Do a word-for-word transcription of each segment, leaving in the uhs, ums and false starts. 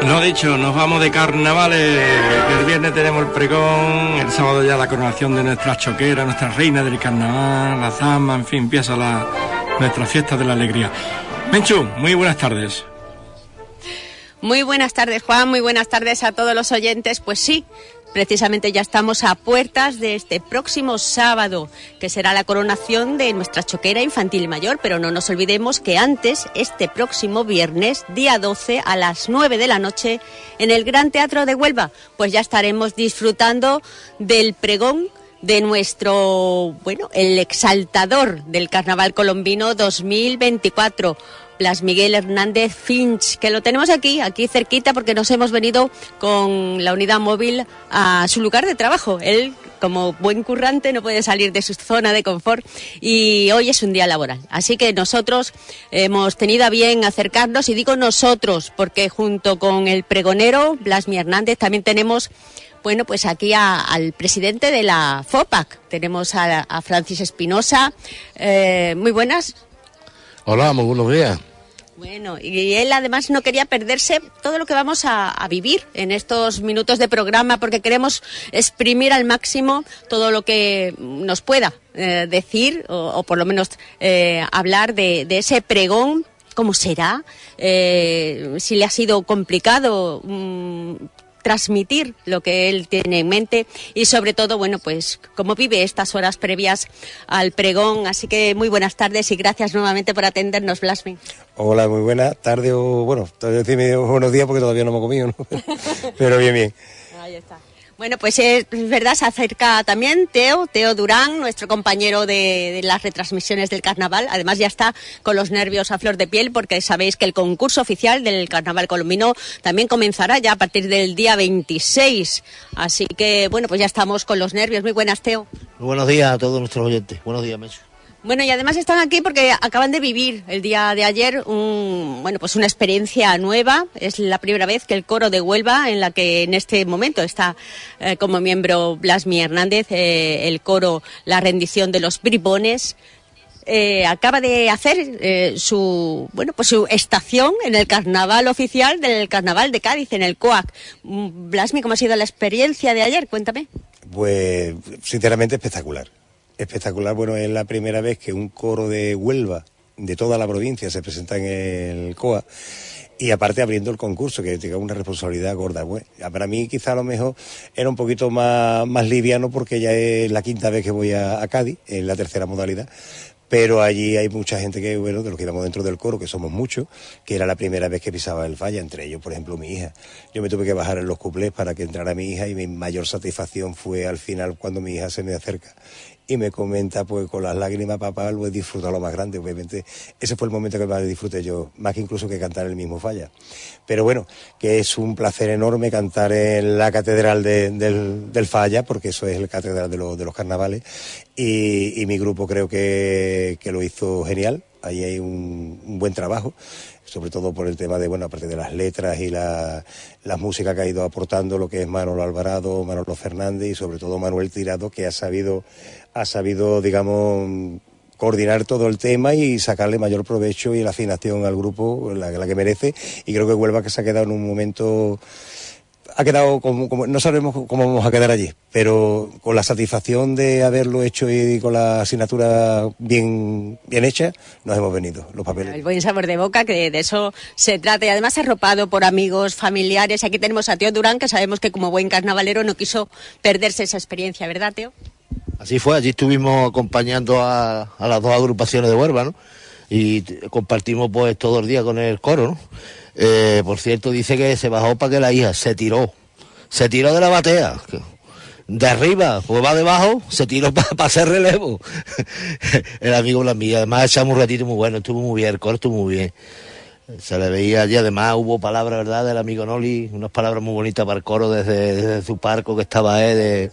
Lo dicho, nos vamos de carnavales. El viernes tenemos el pregón, el sábado ya la coronación de nuestra choquera, nuestra reina del carnaval, la zamba, en fin, empieza la, nuestra fiesta de la alegría. Menchu, muy buenas tardes. Muy buenas tardes, Juan, muy buenas tardes a todos los oyentes. Pues sí, precisamente ya estamos a puertas de este próximo sábado, que será la coronación de nuestra choquera infantil mayor, pero no nos olvidemos que antes, este próximo viernes, día doce, a las nueve de la noche, en el Gran Teatro de Huelva, pues ya estaremos disfrutando del pregón de nuestro, bueno, el exaltador del Carnaval Colombino dos mil veinticuatro, Blas Miguel Hernández Finch, que lo tenemos aquí, aquí cerquita, porque nos hemos venido con la unidad móvil a su lugar de trabajo. Él, como buen currante, no puede salir de su zona de confort y hoy es un día laboral. Así que nosotros hemos tenido a bien acercarnos, y digo nosotros, porque junto con el pregonero Blas Miguel Hernández también tenemos, bueno, pues aquí a, al presidente de la FOPAC. Tenemos a, a Francis Espinosa. Eh, muy buenas. Hola, muy buenos días. Bueno, y él además no quería perderse todo lo que vamos a, a vivir en estos minutos de programa, porque queremos exprimir al máximo todo lo que nos pueda eh, decir, o, o por lo menos eh, hablar de, de ese pregón. ¿Cómo será? Eh, si le ha sido complicado mmm, transmitir lo que él tiene en mente, y sobre todo, bueno, pues cómo vive estas horas previas al pregón. Así que muy buenas tardes y gracias nuevamente por atendernos, Blasmi. Hola, muy buenas tardes, o bueno, todavía decirme buenos días porque todavía no me he comido, ¿no? Pero bien, bien. Ahí está. Bueno, pues es verdad, se acerca también Teo, Teo Durán, nuestro compañero de, de las retransmisiones del carnaval. Además ya está con los nervios a flor de piel, porque sabéis que el concurso oficial del carnaval colombino también comenzará ya a partir del día veintiséis. Así que, bueno, pues ya estamos con los nervios. Muy buenas, Teo. Muy buenos días a todos nuestros oyentes. Buenos días, Menchu. Bueno, y además están aquí porque acaban de vivir el día de ayer un, bueno, pues una experiencia nueva. Es la primera vez que el coro de Huelva, en la que en este momento está eh, como miembro Blas Miguel Hernández, eh, el coro La Rendición de los Bribones, eh, acaba de hacer eh, su, bueno, pues su estación en el carnaval oficial del Carnaval de Cádiz, en el C O A C. Blasmi, ¿cómo ha sido la experiencia de ayer? Cuéntame. Pues, sinceramente, espectacular. Espectacular. Bueno, es la primera vez que un coro de Huelva, de toda la provincia, se presenta en el C O A, y aparte abriendo el concurso, que tiene una responsabilidad gorda. Bueno, para mí quizá a lo mejor era un poquito más, más liviano, porque ya es la quinta vez que voy a, a Cádiz, en la tercera modalidad. Pero allí hay mucha gente que, bueno, de los que íbamos dentro del coro, que somos muchos, que era la primera vez que pisaba el falla, entre ellos, por ejemplo, mi hija. Yo me tuve que bajar en los cuplés para que entrara mi hija, y mi mayor satisfacción fue al final cuando mi hija se me acerca y me comenta, pues con las lágrimas, papá, lo he disfrutado lo más grande. Obviamente ese fue el momento que más disfruté yo, más que incluso que cantar el mismo falla. Pero bueno, que es un placer enorme cantar en la catedral de, del, del falla, porque eso es la catedral de, lo, de los carnavales, y, y mi grupo creo que, que lo hizo genial. Ahí hay un, un buen trabajo, sobre todo por el tema de, bueno, aparte de las letras y la, la música que ha ido aportando lo que es Manolo Alvarado, Manolo Fernández y sobre todo Manuel Tirado, que ha sabido, ha sabido, digamos, coordinar todo el tema y sacarle mayor provecho y la afinación al grupo, la, la que merece. Y creo que Huelva, que se ha quedado en un momento, ha quedado como, como, no sabemos cómo vamos a quedar allí, pero con la satisfacción de haberlo hecho y con la asignatura bien, bien hecha, nos hemos venido los papeles. El buen sabor de boca, que de eso se trata, y además arropado por amigos, familiares. Aquí tenemos a Teo Durán, que sabemos que como buen carnavalero no quiso perderse esa experiencia, ¿verdad, Teo? Así fue, allí estuvimos acompañando a, a las dos agrupaciones de Huelva, ¿no? Y compartimos pues todo el día con el coro, ¿no? Eh, por cierto, dice que se bajó para que la hija se tiró, se tiró de la batea, de arriba, pues va debajo, se tiró para pa hacer relevo. El amigo la mía, además echamos un ratito muy bueno, estuvo muy bien, el coro estuvo muy bien. Se le veía y además hubo palabras, ¿verdad?, del amigo Noli, unas palabras muy bonitas para el coro desde, desde su parco que estaba él, de,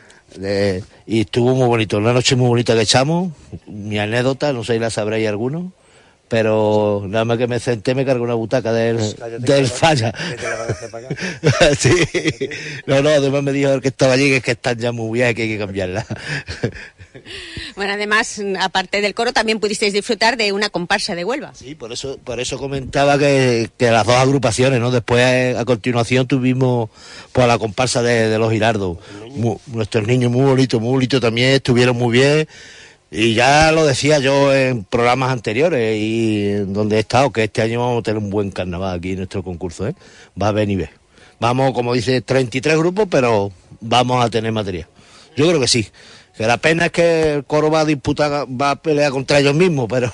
de, y estuvo muy bonito, una noche muy bonita que echamos. Mi anécdota, no sé si la sabréis alguno, pero nada más que me senté me cargó una butaca del, del falla. Sí. No, no, además me dijo el que estaba allí que es que están ya muy bien, que hay que cambiarla. Bueno, además, aparte del coro, también pudisteis disfrutar de una comparsa de Huelva. Sí, por eso por eso comentaba que, que las dos agrupaciones, ¿no? Después, a continuación, tuvimos pues la comparsa de, de los Girardos. Muy, nuestros niños muy bonitos, muy bonitos también, estuvieron muy bien. Y ya lo decía yo en programas anteriores y donde he estado, que este año vamos a tener un buen carnaval aquí en nuestro concurso, ¿eh? Va a venir y ve. Vamos, como dice, treinta y tres grupos, pero vamos a tener material. Yo creo que sí. Que la pena es que el coro va a disputar, va a pelear contra ellos mismos, pero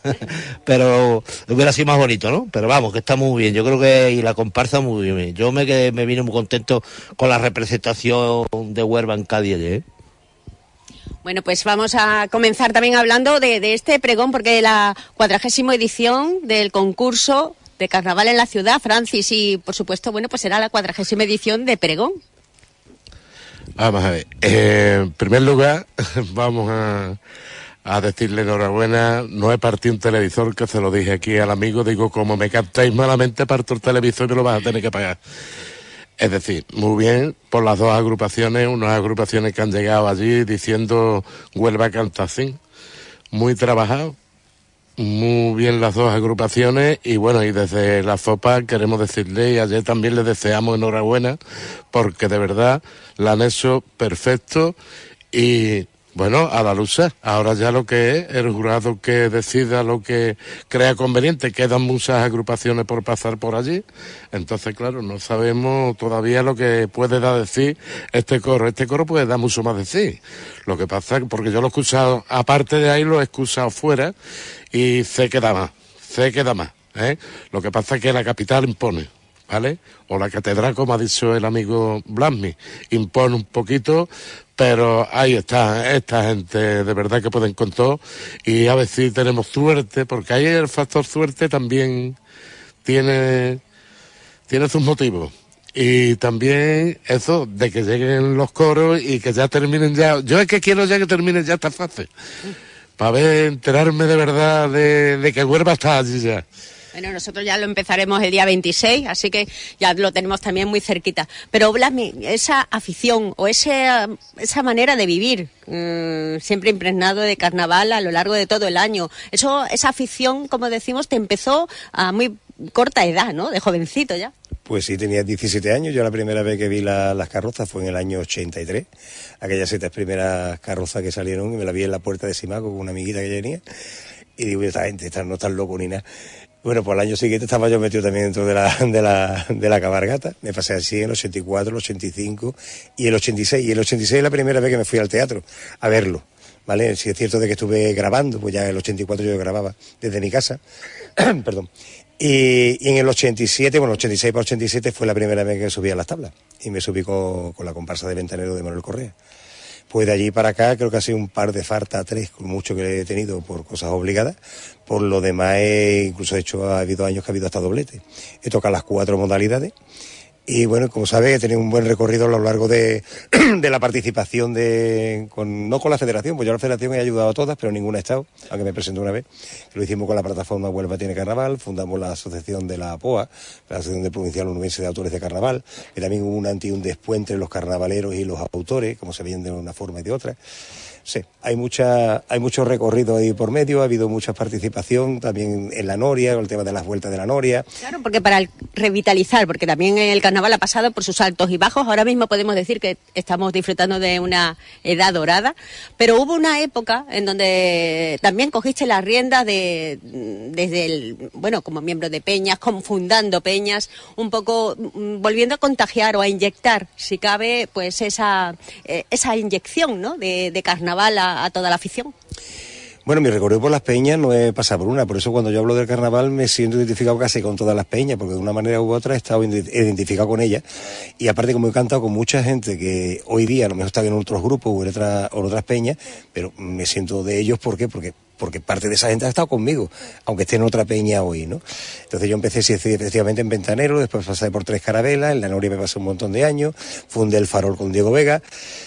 pero hubiera sido más bonito, ¿no? Pero vamos, que está muy bien. Yo creo que y la comparsa muy bien. Yo me quedé, me vine muy contento con la representación de Huelva en Cádiz, ¿eh? Bueno, pues vamos a comenzar también hablando de, de este pregón, porque la cuadragésima edición del concurso de carnaval en la ciudad, Francis, y por supuesto, bueno, pues será la cuadragésima edición de pregón. Vamos a ver, eh, en primer lugar, vamos a, a decirle enhorabuena. No he partido un televisor, que se lo dije aquí al amigo, digo, como me captáis malamente, parto el televisor y lo vas a tener que pagar. Es decir, muy bien por las dos agrupaciones, unas agrupaciones que han llegado allí diciendo Huelva canta así, muy trabajado, muy bien las dos agrupaciones y bueno, y desde la FOPA queremos decirle, y ayer también les deseamos enhorabuena, porque de verdad la han hecho perfecto y bueno, a la luz, ahora ya lo que es el jurado que decida lo que crea conveniente. Quedan muchas agrupaciones por pasar por allí, entonces claro, no sabemos todavía lo que puede dar decir este coro. Este coro puede dar mucho más decir. Lo que pasa, porque yo lo he escuchado, aparte de ahí lo he escuchado fuera y sé que da más, sé que da más, ¿eh? Lo que pasa es que la capital impone, ¿vale? O la catedral, como ha dicho el amigo Blasmi, impone un poquito, pero ahí está, esta gente de verdad que pueden con todo, y a ver si tenemos suerte, porque ahí el factor suerte también tiene, tiene sus motivos. Y también eso, de que lleguen los coros y que ya terminen ya. Yo es que quiero ya que terminen ya esta fase, para ver, enterarme de verdad de, de que Huelva está allí ya. Bueno, nosotros ya lo empezaremos el día veintiséis, así que ya lo tenemos también muy cerquita. Pero, Blasmi, esa afición o ese, esa manera de vivir, mmm, siempre impregnado de carnaval a lo largo de todo el año, eso, esa afición, como decimos, te empezó a muy corta edad, ¿no? De jovencito ya. Pues sí, tenía diecisiete años. Yo la primera vez que vi la, las carrozas fue en el año ochenta y tres. Aquellas siete primeras carrozas que salieron, y me la vi en la puerta de Simaco con una amiguita que tenía. Y digo, esta gente esta no tan loco ni nada. Bueno, pues el año siguiente estaba yo metido también dentro de la, de la, de la cabalgata. Me pasé así en el ochenta y cuatro, el ochenta y cinco y el ochenta y seis. Y el ochenta y seis es la primera vez que me fui al teatro a verlo, ¿vale? Si es cierto de que estuve grabando, pues ya en el ochenta y cuatro yo grababa desde mi casa. Perdón. Y, y en el ochenta y siete, bueno, ochenta y seis para ochenta y siete fue la primera vez que subí a las tablas. Y me subí con, con la comparsa de Ventanero de Manuel Correa. Pues de allí para acá creo que ha sido un par de fartas, tres, con mucho que he tenido por cosas obligadas. Por lo demás, he, incluso he hecho, ha habido años que ha habido hasta doblete. He tocado las cuatro modalidades. Y bueno, como sabes, he tenido un buen recorrido a lo largo de, de la participación de, con, no con la federación, pues yo a la federación he ayudado a todas, pero ninguna he estado, aunque me presentó una vez. Lo hicimos con la plataforma Huelva Tiene Carnaval, fundamos la asociación de la P O A, la Asociación de Provincial Onubense de Autores de Carnaval, que también hubo un antes y un después entre los carnavaleros y los autores, como se veían de una forma y de otra. Sí, hay mucha, hay mucho recorrido ahí por medio, ha habido mucha participación también en la Noria, con el tema de las vueltas de la Noria. Claro, porque para el revitalizar, porque también el carnaval ha pasado por sus altos y bajos, ahora mismo podemos decir que estamos disfrutando de una edad dorada, pero hubo una época en donde también cogiste las riendas de, desde el, bueno, como miembro de peñas, como fundando peñas, un poco volviendo a contagiar o a inyectar, si cabe, pues esa, eh, esa inyección, ¿no?, de, de carnaval A, a toda la afición. Bueno, mi recorrido por las peñas no he pasado por una, por eso cuando yo hablo del carnaval me siento identificado casi con todas las peñas, porque de una manera u otra he estado identificado con ellas, y aparte como he cantado con mucha gente que hoy día a lo mejor están en otros grupos o en, otra, o en otras peñas, pero me siento de ellos, ¿por qué? Porque porque parte de esa gente ha estado conmigo, aunque esté en otra peña hoy, ¿no? Entonces yo empecé sí, efectivamente en Ventanero, después pasé por Tres Carabelas, en la Noria me pasé un montón de años, fundé el Farol con Diego Vega,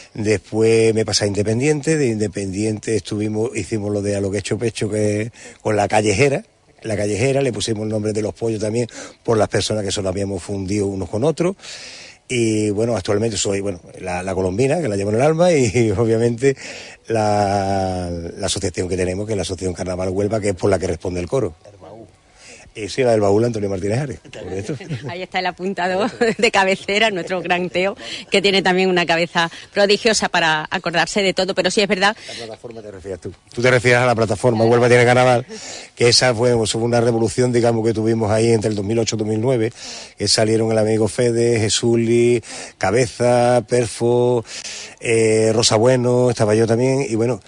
después me pasé a Independiente, de Independiente estuvimos, hicimos lo de A lo que hecho pecho, que con la Callejera, la Callejera, le pusimos el nombre de Los Pollos también por las personas que solo habíamos fundido unos con otros. Y bueno, actualmente soy, bueno, la, la colombina, que la llevo en el alma, y, y obviamente la, la asociación que tenemos, que es la Asociación Carnaval Huelva, que es por la que responde el coro. Y sí, la del baúl Antonio Martínez Ares. Ahí está el apuntado de cabecera, nuestro gran Teo, que tiene también una cabeza prodigiosa para acordarse de todo, pero sí es verdad. La plataforma te refieres tú. Tú te refieres a la plataforma Huelva Tiene Carnaval, que esa fue, fue una revolución, digamos, que tuvimos ahí entre el dos mil ocho y dos mil nueve, que salieron el amigo Fede, Jesuli, Cabeza, Perfo, eh, Rosa Bueno, estaba yo también, y bueno,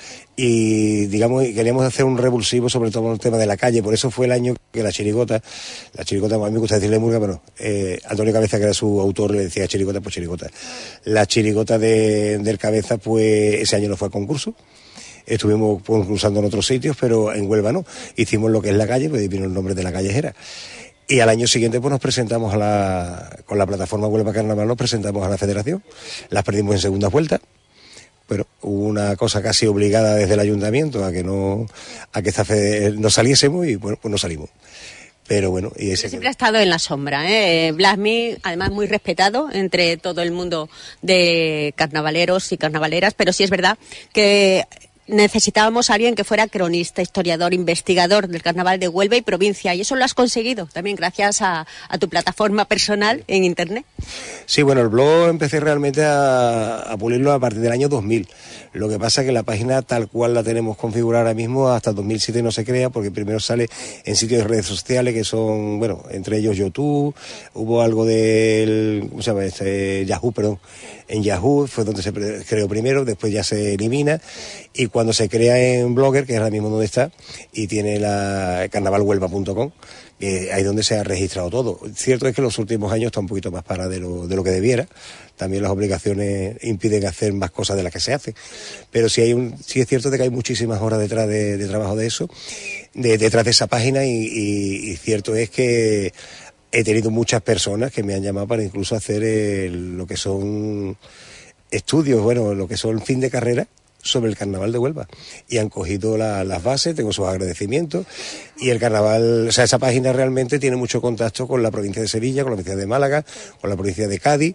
y digamos, queríamos hacer un revulsivo sobre todo el tema de la calle, por eso fue el año que la chirigota, la chirigota, a mí me gusta decirle murga, pero eh, Antonio Cabeza, que era su autor, le decía chirigota, pues chirigota. La chirigota de, del Cabeza, pues ese año no fue a concurso, estuvimos concursando en otros sitios, pero en Huelva no, hicimos lo que es la calle, pues vino el nombre de la callejera. Y al año siguiente pues nos presentamos a la, con la plataforma Huelva Carnaval, nos presentamos a la federación, las perdimos en segunda vuelta. Pero hubo una cosa casi obligada desde el ayuntamiento a que no a que esta fe, no saliésemos y bueno, pues no salimos. Pero bueno, y ese siempre ha estado en la sombra, ¿eh? Blasmi, además muy respetado entre todo el mundo de carnavaleros y carnavaleras, pero sí es verdad que necesitábamos a alguien que fuera cronista, historiador, investigador del carnaval de Huelva y provincia, y eso lo has conseguido también gracias a, a tu plataforma personal en internet. Sí, bueno, el blog empecé realmente a, a pulirlo a partir del año dos mil. Lo que pasa es que la página tal cual la tenemos configurada ahora mismo hasta dos mil siete no se crea, porque primero sale en sitios de redes sociales que son, bueno, entre ellos YouTube, hubo algo del, ¿cómo se llama? Este, Yahoo, perdón. En Yahoo fue donde se creó primero, después ya se elimina, y cuando se crea en Blogger, que es ahora mismo donde está, y tiene la carnaval huelva punto com, que ahí donde se ha registrado todo. Cierto es que los últimos años está un poquito más para de lo, de lo que debiera, también las obligaciones impiden hacer más cosas de las que se hacen, pero sí, hay un, sí es cierto de que hay muchísimas horas detrás de, de trabajo de eso, de, detrás de esa página, y, y, y cierto es que he tenido muchas personas que me han llamado para incluso hacer el, lo que son estudios, bueno, lo que son fin de carrera sobre el carnaval de Huelva, y han cogido la, las bases, tengo sus agradecimientos, y el carnaval, o sea, esa página realmente tiene mucho contacto con la provincia de Sevilla, con la provincia de Málaga, con la provincia de Cádiz,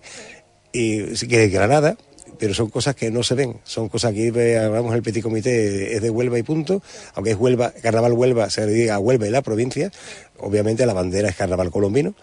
y si quieres Granada, pero son cosas que no se ven, son cosas que hablamos el petit comité, es de Huelva y punto, aunque es Huelva, Carnaval Huelva, se le diga Huelva y la provincia, obviamente la bandera es Carnaval Colombino,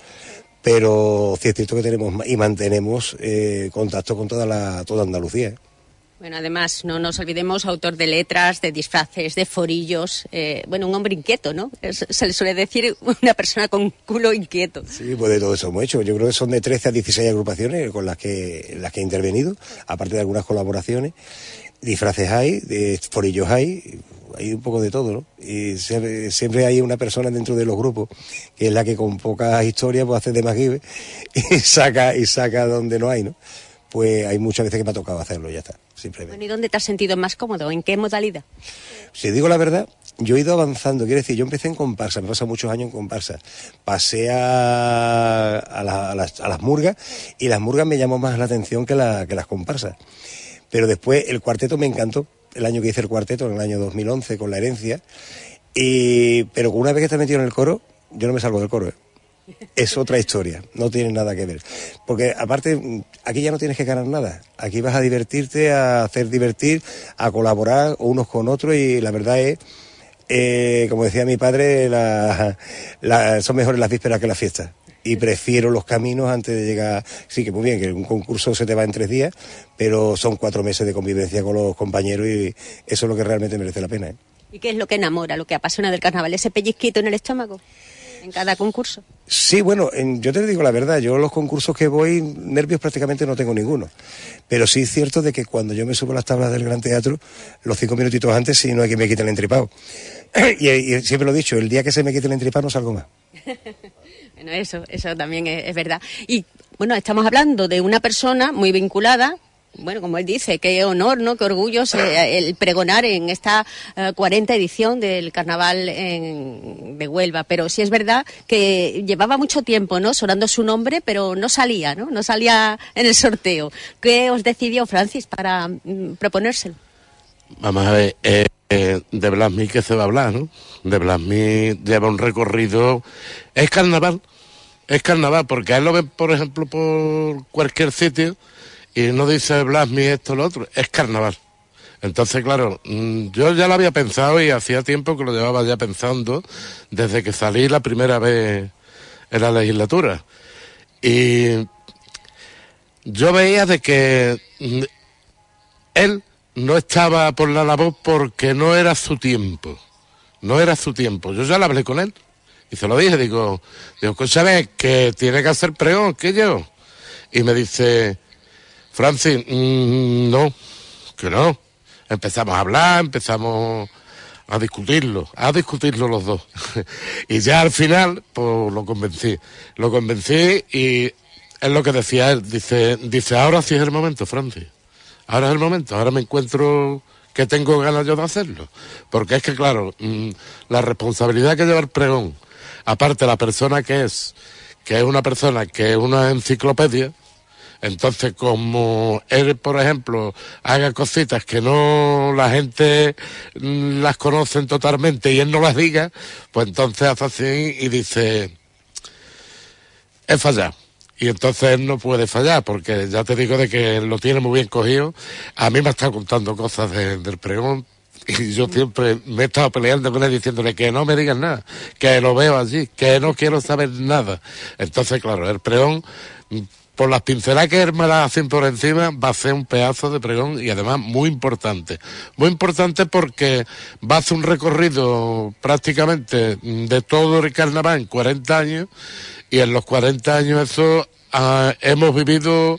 pero sí es cierto que tenemos y mantenemos eh, contacto con toda la toda Andalucía. Bueno, además, no nos olvidemos, autor de letras, de disfraces, de forillos, eh, bueno, un hombre inquieto, ¿no? Es, se le suele decir una persona con culo inquieto. Sí, pues de todo eso hemos hecho. Yo creo que son de trece a dieciséis agrupaciones con las que las que he intervenido, aparte de algunas colaboraciones. Disfraces hay, de forillos hay, hay un poco de todo, ¿no? Y siempre, siempre hay una persona dentro de los grupos que es la que con pocas historias pues hace de MacGyver y saca, y saca donde no hay, ¿no? Pues hay muchas veces que me ha tocado hacerlo y ya está, simplemente. Bueno, ¿y dónde te has sentido más cómodo? ¿En qué modalidad? Si digo la verdad, yo he ido avanzando, quiero decir, yo empecé en comparsa, me pasa muchos años en comparsa, pasé a, a, la, a, las, a las murgas, y las murgas me llamó más la atención que, la, que las comparsas. Pero después el cuarteto me encantó, el año que hice el cuarteto, en el año dos mil once, con La Herencia, y, pero una vez que estás metido en el coro, yo no me salgo del coro, ¿eh? Es otra historia, no tiene nada que ver. Porque aparte, aquí ya no tienes que ganar nada. Aquí vas a divertirte, a hacer divertir, a colaborar unos con otros, y la verdad es, eh, como decía mi padre, la, la, son mejores las vísperas que las fiestas. Y prefiero los caminos antes de llegar. Sí, que muy bien, que un concurso se te va en tres días, pero son cuatro meses de convivencia con los compañeros, y eso es lo que realmente merece la pena, ¿eh? ¿Y qué es lo que enamora, lo que apasiona del carnaval? ¿Ese pellizquito en el estómago en cada concurso? Sí, bueno, en, yo te digo la verdad, yo los concursos que voy, nervios prácticamente no tengo ninguno, pero sí es cierto de que cuando yo me subo a las tablas del Gran Teatro, los cinco minutitos antes, sí, no hay que me quite el entripado. y, y siempre lo he dicho, el día que se me quite el entripado no salgo más. Bueno, eso, eso también es, es verdad. Y bueno, estamos hablando de una persona muy vinculada. Bueno, como él dice, qué honor, ¿no? Qué orgullo eh, el pregonar en esta uh, cuarenta edición del Carnaval en, de Huelva. Pero sí es verdad que llevaba mucho tiempo, ¿no? Sonando su nombre, pero no salía, ¿no? No salía en el sorteo. ¿Qué os decidió, Francis, para mm, proponérselo? Vamos a ver, eh, eh, de Blasmi que se va a hablar, ¿no? De Blasmi lleva un recorrido, es carnaval, es carnaval, porque a él lo ven, por ejemplo, por cualquier sitio y no dice Blasmi esto o lo otro, es carnaval. Entonces, claro, yo ya lo había pensado y hacía tiempo que lo llevaba ya pensando desde que salí la primera vez en la legislatura. Y yo veía de que él no estaba por la labor porque no era su tiempo, no era su tiempo. Yo ya lo hablé con él y se lo dije, digo, digo, escúchame, que tiene que hacer pregón, ¿qué yo? Y me dice, Francis, mmm, no, que no. Empezamos a hablar, empezamos a discutirlo, a discutirlo los dos. Y ya al final, pues lo convencí. Lo convencí y es lo que decía él. Dice, dice, ahora sí es el momento, Francis. Ahora es el momento, ahora me encuentro que tengo ganas yo de hacerlo. Porque es que, claro, mmm, la responsabilidad que lleva el pregón, aparte la persona que es, que es una persona que es una enciclopedia. Entonces, como él, por ejemplo, haga cositas que no la gente las conocen totalmente y él no las diga, pues entonces hace así y dice, he fallado. Y entonces él no puede fallar, porque ya te digo de que lo tiene muy bien cogido. A mí me ha estado contando cosas de, del pregón y yo siempre me he estado peleando con él diciéndole que no me digan nada, que lo veo allí, que no quiero saber nada. Entonces, claro, el pregón, por las pinceladas que él me las hacen por encima, va a ser un pedazo de pregón y además muy importante. Muy importante porque va a hacer un recorrido prácticamente de todo el carnaval en cuarenta años y en los cuarenta años eso uh, hemos vivido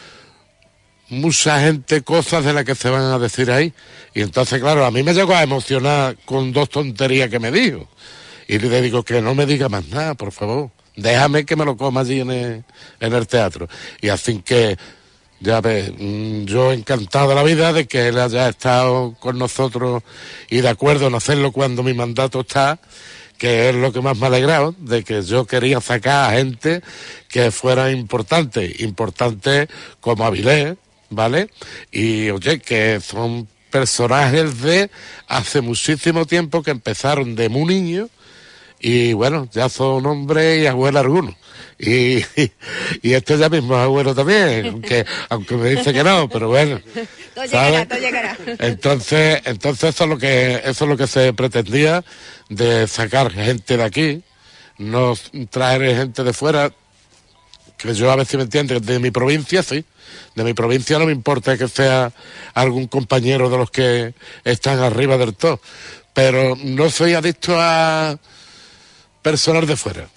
mucha gente, cosas de las que se van a decir ahí. Y entonces, claro, a mí me llegó a emocionar con dos tonterías que me dijo. Y le digo que no me diga más nada, por favor. Déjame que me lo coma allí en el, en el teatro. Y así que, ya ves, yo encantado de la vida de que él haya estado con nosotros y de acuerdo en hacerlo cuando mi mandato está, que es lo que más me ha alegrado, de que yo quería sacar a gente que fuera importante, importante como Avilés, ¿vale? Y oye, que son personajes de hace muchísimo tiempo que empezaron de muy niños. Y bueno, ya son hombres y abuelos algunos. Y, y, y este ya mismo es abuelo también, aunque, aunque me dice que no, pero bueno. Todo llegará, todo llegará. Entonces, entonces eso es lo que, eso es lo que se pretendía, de sacar gente de aquí, no traer gente de fuera, que yo a ver si me entiendes, de mi provincia sí, de mi provincia no me importa que sea algún compañero de los que están arriba del todo, pero no soy adicto a personal de fuera,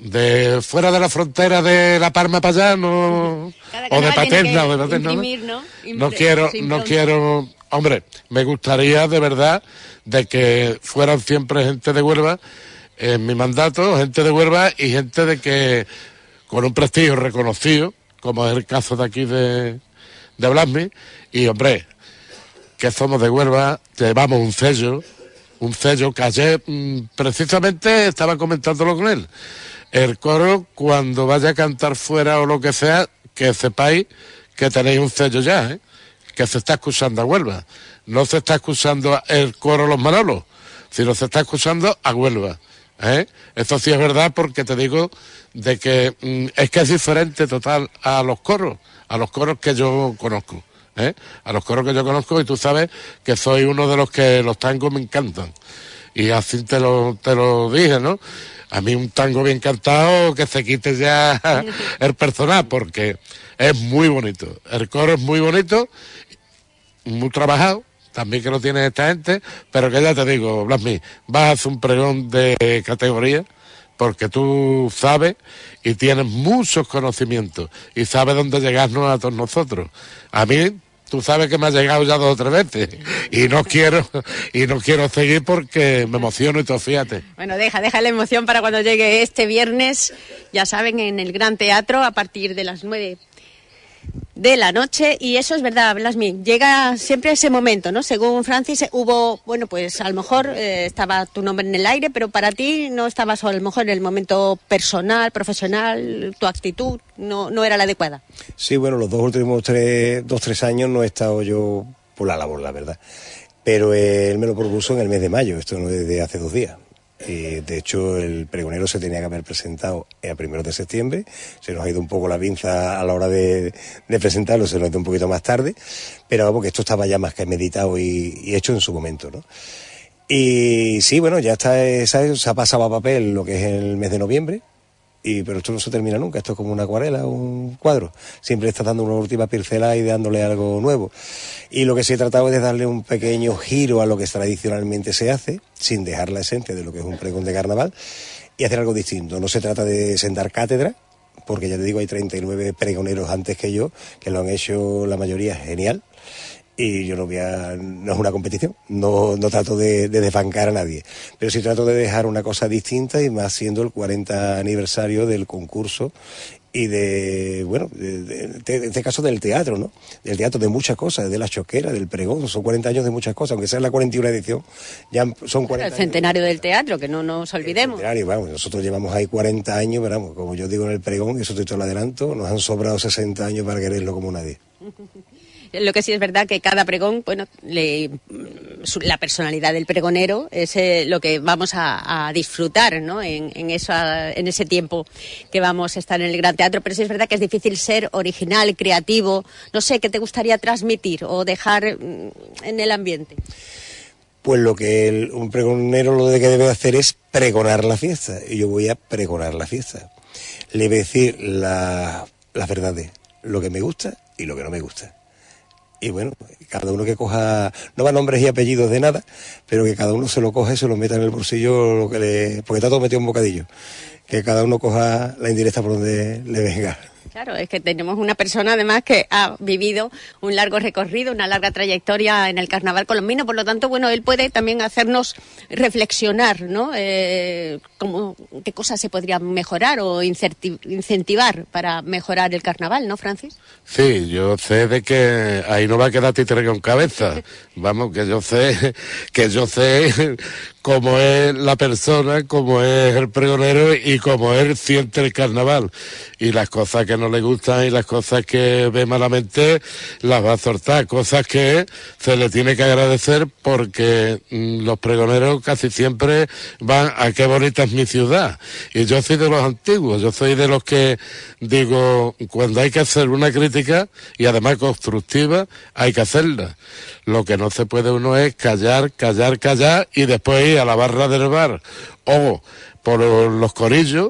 de fuera de la frontera de La Palma para allá, no, o de Paterna, o de Paterna, imprimir, ¿no? no quiero, no quiero, hombre, me gustaría de verdad de que fueran siempre gente de Huelva en mi mandato, gente de Huelva y gente de que con un prestigio reconocido, como es el caso de aquí de, de Blasmi, y hombre, que somos de Huelva, llevamos un sello, un sello que ayer mmm, precisamente estaba comentándolo con él. El coro, cuando vaya a cantar fuera o lo que sea, que sepáis que tenéis un sello ya, ¿eh? Que se está escuchando a Huelva. No se está escuchando el coro Los Manolos, sino se está escuchando a Huelva, ¿eh? Eso sí es verdad, porque te digo de que mmm, es que es diferente total a los coros, a los coros que yo conozco. ¿Eh? A los coros que yo conozco, y tú sabes que soy uno de los que los tangos me encantan y así te lo te lo dije, ¿no? A mí un tango bien cantado, que se quite ya el personal, porque es muy bonito, el coro es muy bonito, muy trabajado, también que lo tiene esta gente, pero que ya te digo, Blasmi, vas a hacer un pregón de categoría, porque tú sabes y tienes muchos conocimientos y sabes dónde llegarnos a todos nosotros. A mí, tú sabes que me ha llegado ya dos o tres veces y no quiero y no quiero seguir porque me emociono y todo, fíjate. Bueno, deja, deja la emoción para cuando llegue este viernes, ya saben, en el Gran Teatro a partir de las nueve de la noche. Y eso es verdad, Blasmi, llega siempre ese momento, ¿no? Según Francis, hubo, bueno, pues a lo mejor eh, estaba tu nombre en el aire, pero para ti no estabas a lo mejor en el momento personal, profesional, tu actitud no, no era la adecuada. Sí, bueno, los dos últimos tres, dos, tres años no he estado yo por la labor, la verdad. Pero eh, él me lo propuso en el mes de mayo, esto no es de hace dos días. Y de hecho, el pregonero se tenía que haber presentado a primeros de septiembre. Se nos ha ido un poco la pinza a la hora de, de presentarlo, se nos ha ido un poquito más tarde. Pero vamos, que esto estaba ya más que meditado y, y hecho en su momento, ¿no? Y sí, bueno, ya está, ¿sabes? Se ha pasado a papel lo que es el mes de noviembre. Y, pero esto no se termina nunca, esto es como una acuarela, un cuadro. Siempre está dando una última pincelada y dándole algo nuevo. Y lo que sí he tratado es de darle un pequeño giro a lo que tradicionalmente se hace, sin dejar la esencia de lo que es un pregón de carnaval, y hacer algo distinto. No se trata de sentar cátedra, porque ya te digo, hay treinta y nueve pregoneros antes que yo, que lo han hecho la mayoría genial. Y yo no voy a, no es una competición, no, no trato de, de desbancar a nadie, pero sí trato de dejar una cosa distinta, y más siendo el cuarenta aniversario del concurso y de, bueno, de, de, de, en este caso del teatro, ¿no? Del teatro, de muchas cosas, de la choquera, del pregón, son cuarenta años de muchas cosas, aunque sea la cuarenta y una edición, ya son cuarenta. El centenario años del teatro, que no nos olvidemos. El centenario, vamos, nosotros llevamos ahí cuarenta años, pero vamos, como yo digo en el pregón, eso te lo adelanto, nos han sobrado sesenta años para quererlo como nadie. Lo que sí es verdad que cada pregón, bueno, le, su, la personalidad del pregonero es eh, lo que vamos a, a disfrutar, ¿no? En, en, esa, en ese tiempo que vamos a estar en el Gran Teatro, pero sí es verdad que es difícil ser original, creativo. No sé, ¿qué te gustaría transmitir o dejar en el ambiente? Pues lo que el, un pregonero lo que debe hacer es pregonar la fiesta, y yo voy a pregonar la fiesta. Le voy a decir la, las verdades, lo que me gusta y lo que no me gusta. Y bueno, cada uno que coja, no va nombres y apellidos de nada, pero que cada uno se lo coja y se lo meta en el bolsillo, lo que le, porque está todo metido en un bocadillo. Que cada uno coja la indirecta por donde le venga. Claro, es que tenemos una persona además que ha vivido un largo recorrido, una larga trayectoria en el carnaval colombino, por lo tanto, bueno, él puede también hacernos reflexionar, ¿no? Eh, cómo, qué cosas se podrían mejorar o incentivar para mejorar el carnaval, ¿no, Francis? Sí, yo sé de que ahí no va a quedar títere con cabeza. Vamos, que yo sé, que yo sé cómo es la persona, cómo es el pregonero y cómo él siente el carnaval. Y las cosas que no le gustan y las cosas que ve malamente las va a soltar. Cosas que se le tiene que agradecer, porque mmm, los pregoneros casi siempre van a qué bonita es mi ciudad. Y yo soy de los antiguos, yo soy de los que digo, cuando hay que hacer una crítica, y además constructiva, hay que hacerla. Lo que no se puede uno es callar, callar, callar, y después ir a la barra del bar o por los corillos,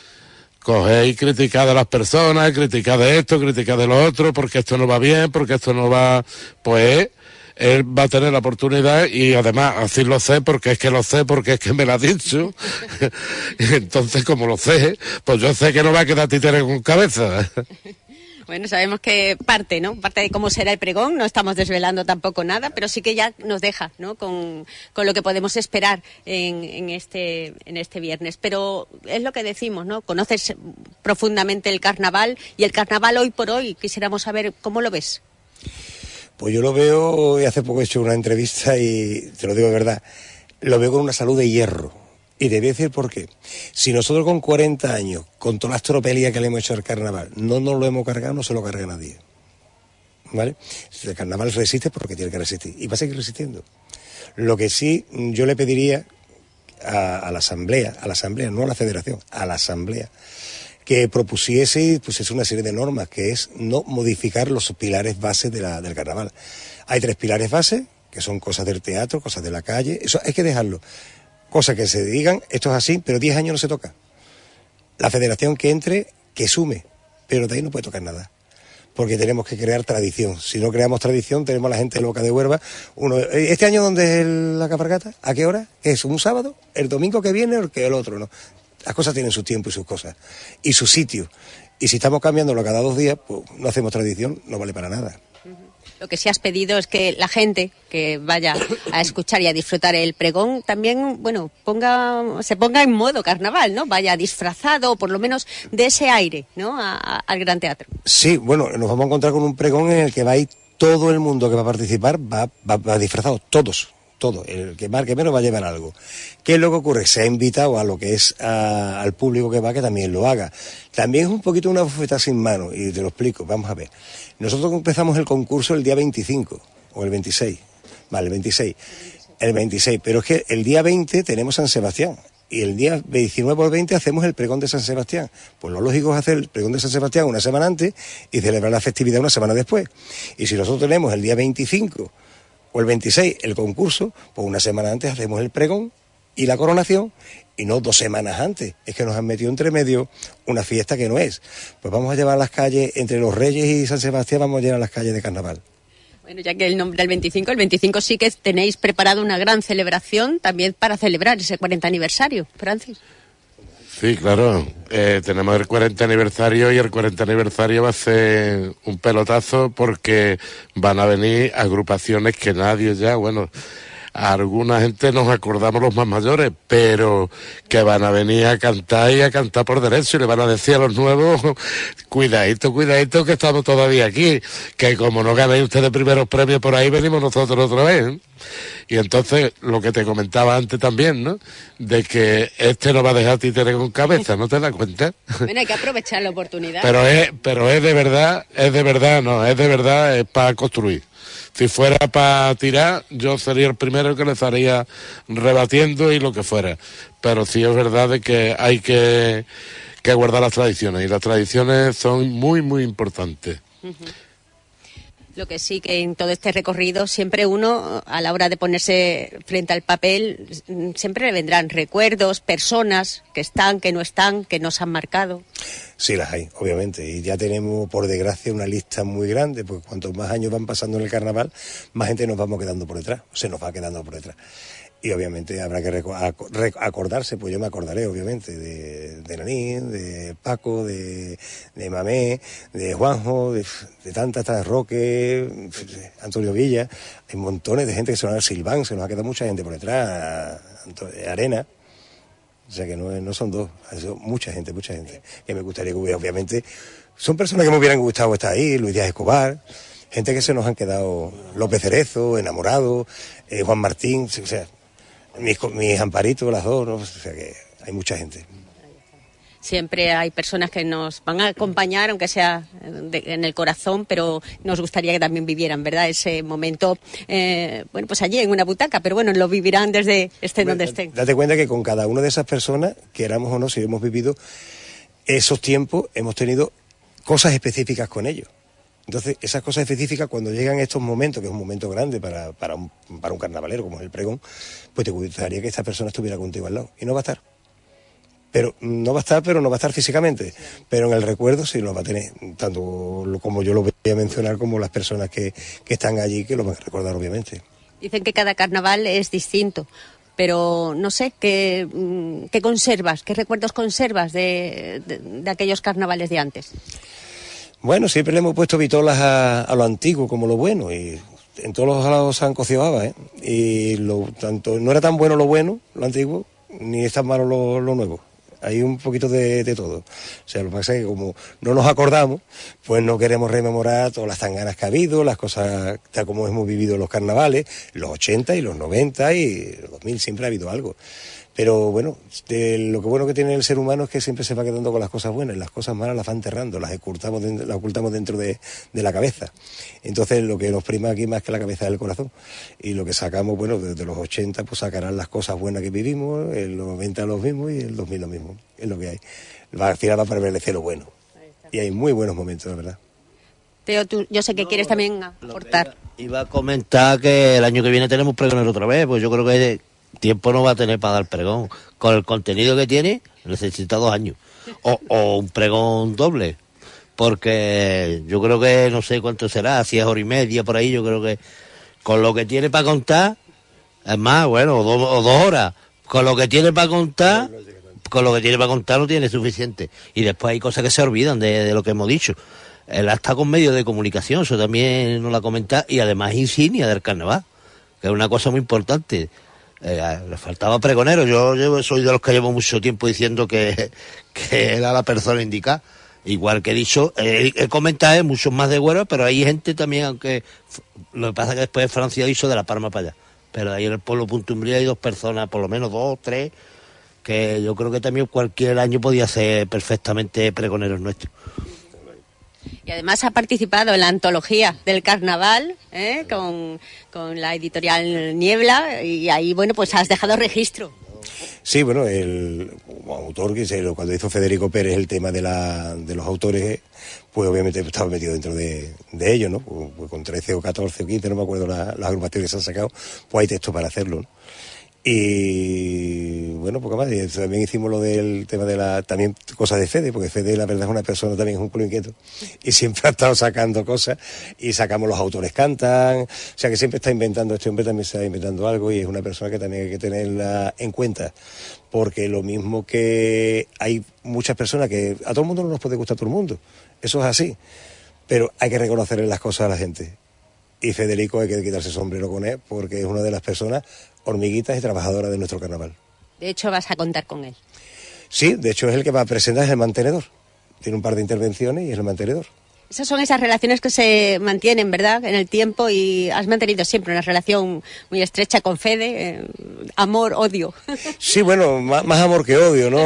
coger y criticar a las personas, criticar de esto, criticar de lo otro, porque esto no va bien, porque esto no va, pues él va a tener la oportunidad, y además así lo sé, porque es que lo sé, porque es que me lo ha dicho. Entonces, como lo sé, pues yo sé que no va a quedar títere con cabeza. Bueno, sabemos que parte, ¿no? Parte de cómo será el pregón, no estamos desvelando tampoco nada, pero sí que ya nos deja, ¿no? Con, con lo que podemos esperar en, en, este, en este viernes. Pero es lo que decimos, ¿no? Conoces profundamente el carnaval, y el carnaval hoy por hoy, quisiéramos saber cómo lo ves. Pues yo lo veo, y hace poco he hecho una entrevista y te lo digo de verdad, lo veo con una salud de hierro. Y te voy a decir por qué. Si nosotros con cuarenta años, con todas las tropelías que le hemos hecho al carnaval, no nos lo hemos cargado, no se lo carga nadie. ¿Vale? El carnaval resiste porque tiene que resistir, y va a seguir resistiendo. Lo que sí yo le pediría a, a la asamblea, a la asamblea, no a la federación, a la asamblea, que propusiese pues, es una serie de normas, que es no modificar los pilares bases de la, del carnaval. Hay tres pilares bases, que son cosas del teatro, cosas de la calle, eso hay que dejarlo. Cosas que se digan, esto es así, pero diez años no se toca. La federación que entre, que sume, pero de ahí no puede tocar nada. Porque tenemos que crear tradición. Si no creamos tradición, tenemos a la gente loca de Huelva. Uno, ¿este año dónde es la cabalgata? ¿A qué hora? ¿Es un sábado? ¿El domingo que viene o que el otro? No. Las cosas tienen su tiempo y sus cosas. Y su sitio. Y si estamos cambiándolo cada dos días, pues no hacemos tradición, no vale para nada. Lo que sí has pedido es que la gente que vaya a escuchar y a disfrutar el pregón también, bueno, ponga, se ponga en modo carnaval, ¿no? Vaya disfrazado, o por lo menos de ese aire, ¿no? A, a, al Gran Teatro. Sí, bueno, nos vamos a encontrar con un pregón en el que va a ir todo el mundo que va a participar, va, va, va disfrazado, todos. Todo, el que marque menos va a llevar algo. ¿Qué es lo que ocurre? Se ha invitado a lo que es a, al público que va, que también lo haga. También es un poquito una bofetada sin mano, y te lo explico, vamos a ver. Nosotros empezamos el concurso el día veinticinco, o el veintiséis, vale, el veintiséis, el veintiséis, pero es que el día veinte tenemos San Sebastián, y el día diecinueve o veinte hacemos el pregón de San Sebastián. Pues lo lógico es hacer el pregón de San Sebastián una semana antes y celebrar la festividad una semana después. Y si nosotros tenemos el día veinticinco o el veintiséis el concurso, pues una semana antes hacemos el pregón y la coronación, y no dos semanas antes. Es que nos han metido entre medio una fiesta que no es. Pues vamos a llevar las calles, entre los Reyes y San Sebastián, vamos a llevar las calles de carnaval. Bueno, ya que el nombre del veinticinco, el veinticinco sí que tenéis preparado una gran celebración también para celebrar ese cuarenta aniversario, Francis. Sí, claro. Eh, tenemos el cuarenta aniversario y el cuarenta aniversario va a ser un pelotazo porque van a venir agrupaciones que nadie ya, bueno... A alguna gente nos acordamos los más mayores, pero que van a venir a cantar y a cantar por derecho y le van a decir a los nuevos, cuidadito, cuidadito que estamos todavía aquí, que como no ganéis ustedes primeros premios por ahí, venimos nosotros otra vez, ¿eh? Y entonces, lo que te comentaba antes también, ¿no? De que este no va a dejar títere con cabeza, ¿no te das cuenta? Bueno, hay que aprovechar la oportunidad. Pero es, pero es de verdad, es de verdad, no, es de verdad, es para construir. Si fuera para tirar, yo sería el primero que le estaría rebatiendo y lo que fuera. Pero sí es verdad de que hay que, que guardar las tradiciones, y las tradiciones son muy, muy importantes. Uh-huh. Lo que sí que en todo este recorrido siempre uno, a la hora de ponerse frente al papel, siempre le vendrán recuerdos, personas que están, que no están, que nos han marcado. Sí, las hay, obviamente, y ya tenemos, por desgracia, una lista muy grande, porque cuantos más años van pasando en el carnaval, más gente nos vamos quedando por detrás, se nos va quedando por detrás. Y obviamente habrá que acordarse, pues yo me acordaré, obviamente, de, de Nanín, de Paco, de, de Mamé, de Juanjo, de, de tantas, de Roque, de Antonio Villa. Hay montones de gente que se van al Silván, se nos ha quedado mucha gente por detrás, Arena. O sea que no, no son dos, son mucha gente, mucha gente. Que me gustaría que hubiera, obviamente, son personas que me hubieran gustado estar ahí, Luis Díaz Escobar, gente que se nos han quedado, López Cerezo, Enamorado, eh, Juan Martín, o sea, mis, mis amparitos, las dos, ¿no? O sea que hay mucha gente. Siempre hay personas que nos van a acompañar, aunque sea de, en el corazón, pero nos gustaría que también vivieran, ¿verdad? Ese momento, eh, bueno, pues allí en una butaca, pero bueno, lo vivirán desde estén donde estén. Date cuenta que con cada una de esas personas, queramos o no, si hemos vivido esos tiempos, hemos tenido cosas específicas con ellos. Entonces, esas cosas específicas, cuando llegan estos momentos, que es un momento grande para, para, un, para un carnavalero como es el pregón, pues te gustaría que esta persona estuviera contigo al lado. Y no va a estar. Pero no va a estar, pero no va a estar físicamente. Pero en el recuerdo sí lo va a tener, tanto como yo lo voy a mencionar, como las personas que, que están allí, que lo van a recordar, obviamente. Dicen que cada carnaval es distinto. Pero no sé, ¿qué, qué conservas? ¿Qué recuerdos conservas de, de, de aquellos carnavales de antes? Bueno, siempre le hemos puesto vitolas a, a lo antiguo como lo bueno, y en todos los lados se han cocido habas, ¿eh? Y lo, tanto, no era tan bueno lo bueno, lo antiguo, ni es tan malo lo, lo nuevo. Hay un poquito de, de todo. O sea, lo que pasa es que como no nos acordamos, pues no queremos rememorar todas las tanganas que ha habido, las cosas tal como hemos vivido los carnavales, los ochenta y los noventa y los dos mil, siempre ha habido algo. Pero bueno, de lo que bueno que tiene el ser humano es que siempre se va quedando con las cosas buenas, y las cosas malas las va enterrando, las ocultamos dentro, las ocultamos dentro de, de la cabeza. Entonces lo que nos prima aquí más que la cabeza es el corazón. Y lo que sacamos, bueno, desde los ochenta pues sacarán las cosas buenas que vivimos, el noventa los mismos y el dos mil lo mismo. Es lo que hay. Al final va a prevalecer lo bueno. Y hay muy buenos momentos, la verdad. Teo, tú, yo sé que no, quieres también aportar. Iba, iba a comentar que el año que viene tenemos pregonero otra vez, pues yo creo que tiempo no va a tener para dar pregón. Con el contenido que tiene, necesita dos años. O, o un pregón doble. Porque yo creo que no sé cuánto será, si es hora y media por ahí, yo creo que con lo que tiene para contar, es más, bueno, o, do, o dos horas. Con lo que tiene para contar, con lo que tiene para contar no tiene suficiente. Y después hay cosas que se olvidan de, de lo que hemos dicho. Él está con medios de comunicación, eso también nos lo ha comentado, y además insignia del carnaval, que es una cosa muy importante. Eh, le faltaba pregonero. Yo, yo soy de los que llevo mucho tiempo diciendo que, que era la persona indicada. Igual que he dicho, eh, he comentado eh, muchos más de Güero, pero hay gente también, aunque lo que pasa es que después Francia hizo de La Palma para allá. Pero ahí en el pueblo Punta Umbría hay dos personas, por lo menos dos, tres, que yo creo que también cualquier año podía ser perfectamente pregoneros nuestros. Y además ha participado en la antología del carnaval, ¿eh? con, con la editorial Niebla, y ahí, bueno, pues has dejado registro. Sí, bueno, el autor, que se, cuando hizo Federico Pérez el tema de, la, de los autores, pues obviamente estaba metido dentro de, de ellos, ¿no? Pues, pues con trece o catorce o quince, no me acuerdo la, las agrupaciones que se han sacado, pues hay texto para hacerlo, ¿no? Y bueno, poco más. Y también hicimos lo del tema de la, también cosas de Fede, porque Fede la verdad es una persona también, es un culo inquieto, y siempre ha estado sacando cosas, y sacamos Los autores cantan, o sea que siempre está inventando, este hombre también está inventando algo, y es una persona que también hay que tenerla en cuenta, porque lo mismo que hay muchas personas que a todo el mundo no nos puede gustar a todo el mundo, eso es así, pero hay que reconocerle las cosas a la gente. Y Federico hay que quitarse el sombrero con él, porque es una de las personas hormiguitas y trabajadoras de nuestro carnaval. De hecho, vas a contar con él. Sí, de hecho es el que va a presentar, es el mantenedor. Tiene un par de intervenciones y es el mantenedor. Esas son esas relaciones que se mantienen, ¿verdad?, en el tiempo, y has mantenido siempre una relación muy estrecha con Fede, eh, amor, odio. Sí, bueno, más, más amor que odio, ¿no?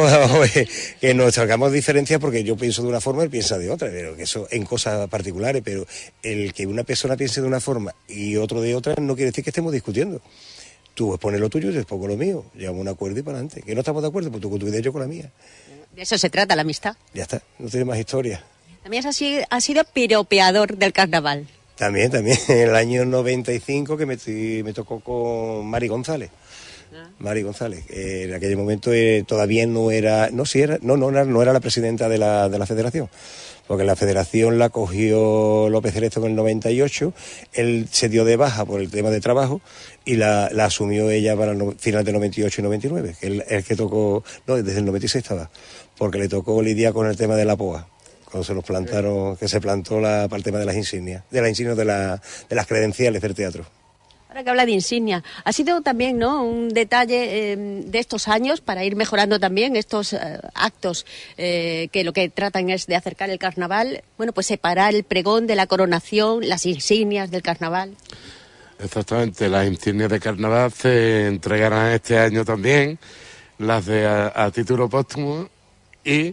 Que nos sacamos diferencias porque yo pienso de una forma, él piensa de otra, pero que eso en cosas particulares, pero el que una persona piense de una forma y otro de otra no quiere decir que estemos discutiendo. Tú expones lo tuyo y yo expongo lo mío, llegamos a un acuerdo y para adelante. Que no estamos de acuerdo, pues tú con tu idea y yo con la mía. De eso se trata la amistad. Ya está, no tiene más historia. También has sido, has sido piropeador del carnaval. También, también. En el año noventa y cinco que me, me tocó con Mari González. Ah. Mari González. Eh, en aquel momento eh, todavía no era, no sí era, no, no, no era la presidenta de la, de la federación. Porque la federación la cogió López Cerezo en el noventa y ocho, él se dio de baja por el tema de trabajo y la, la asumió ella para el no, final de noventa y ocho y noventa y nueve, que él el que tocó, no, desde el noventa y seis estaba, porque le tocó lidiar con el tema de la P O A, cuando se los plantaron, que se plantó la, para el tema de las insignias, de las insignias de, la, de las credenciales del teatro. Ahora que habla de insignia, ha sido también, ¿no?, un detalle eh, de estos años para ir mejorando también estos eh, actos eh, que lo que tratan es de acercar el carnaval, bueno, pues separar el pregón de la coronación, las insignias del carnaval. Exactamente, las insignias de carnaval se entregarán este año también, las de a, a título póstumo, y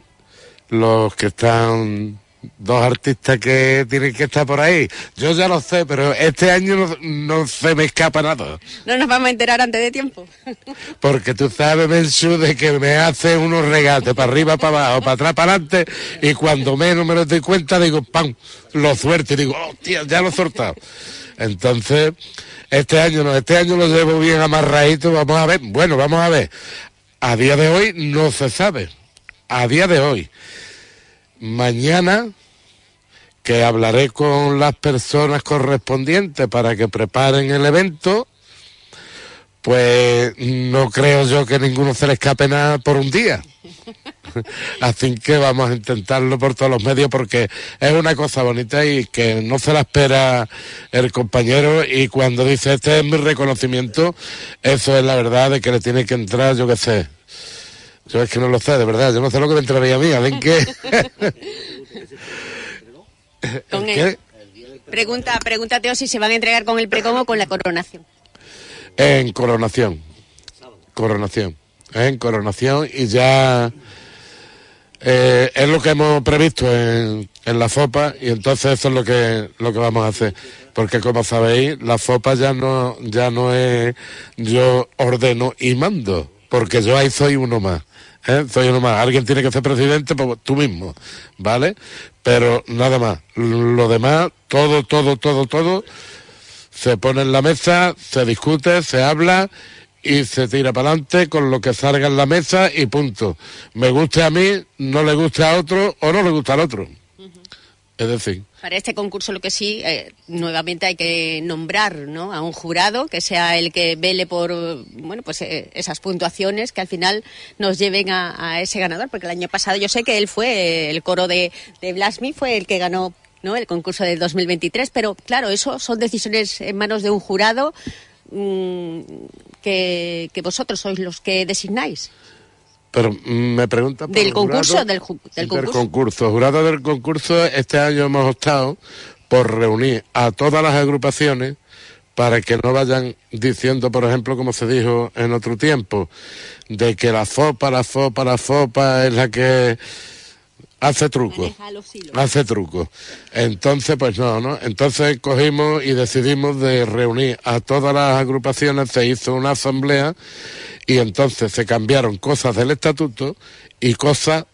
los que están... Dos artistas que tienen que estar por ahí. Yo ya lo sé, pero este año no, no se me escapa nada. No nos vamos a enterar antes de tiempo. Porque tú sabes, Mensu, de que me hace unos regates para arriba, para abajo, para atrás, para adelante, y cuando menos me lo doy cuenta, digo, ¡pam!, lo suelto y digo, ¡hostia, ya lo he soltado! Entonces, este año no, este año lo llevo bien amarradito, vamos a ver, bueno, vamos a ver. A día de hoy no se sabe. A día de hoy. Mañana, que hablaré con las personas correspondientes para que preparen el evento, pues no creo yo que ninguno se le escape nada por un día. Así que vamos a intentarlo por todos los medios porque es una cosa bonita y que no se la espera el compañero, y cuando dice este es mi reconocimiento, eso es la verdad de que le tiene que entrar, yo qué sé. Yo es que no lo sé, de verdad, yo no sé lo que me entraría a mí, ¿ven qué? Con el, pregunta, pregúntate si se van a entregar con el pregón o con la coronación. En coronación, coronación, en coronación, y ya eh, es lo que hemos previsto en, en la FOPA, y entonces eso es lo que lo que vamos a hacer, porque como sabéis, la FOPA ya no ya no es yo ordeno y mando, porque yo ahí soy uno más. ¿Eh? Soy uno más. Alguien tiene que ser presidente, pues tú mismo, ¿vale? Pero nada más. Lo demás, todo, todo, todo, todo, se pone en la mesa, se discute, se habla y se tira para adelante con lo que salga en la mesa y punto. Me guste a mí, no le guste a otro o no le gusta al otro. Uh-huh. Es decir... Para este concurso lo que sí, eh, nuevamente hay que nombrar, ¿no?, a un jurado que sea el que vele por, bueno, pues eh, esas puntuaciones que al final nos lleven a, a ese ganador, porque el año pasado yo sé que él fue, eh, el coro de, de Blasmi fue el que ganó, ¿no?, el concurso del dos mil veintitrés, pero claro, eso son decisiones en manos de un jurado mmm, que, que vosotros sois los que designáis. Pero me pregunta por del el concurso jurado, del, ju del, del concurso concurso jurado del concurso. Este año hemos optado por reunir a todas las agrupaciones para que no vayan diciendo, por ejemplo, como se dijo en otro tiempo, de que la FOPA, la FOPA, la FOPA es la que hace truco, hace truco. Entonces, pues no, ¿no? Entonces cogimos y decidimos de reunir a todas las agrupaciones, se hizo una asamblea y entonces se cambiaron cosas del estatuto y cosas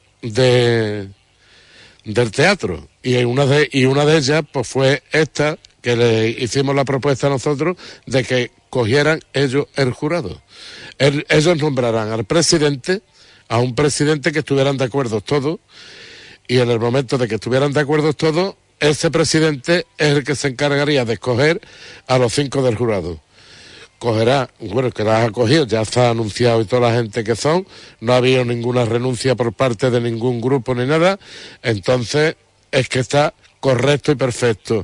de del teatro. Y una de, y una de ellas, pues fue esta, que le hicimos la propuesta a nosotros de que cogieran ellos el jurado. El, ellos nombrarán al presidente, a un presidente que estuvieran de acuerdo todos, y en el momento de que estuvieran de acuerdo todos, ese presidente es el que se encargaría de escoger a los cinco del jurado. Cogerá, bueno, que las ha cogido, ya está anunciado y toda la gente que son, no ha habido ninguna renuncia por parte de ningún grupo ni nada, entonces es que está correcto y perfecto.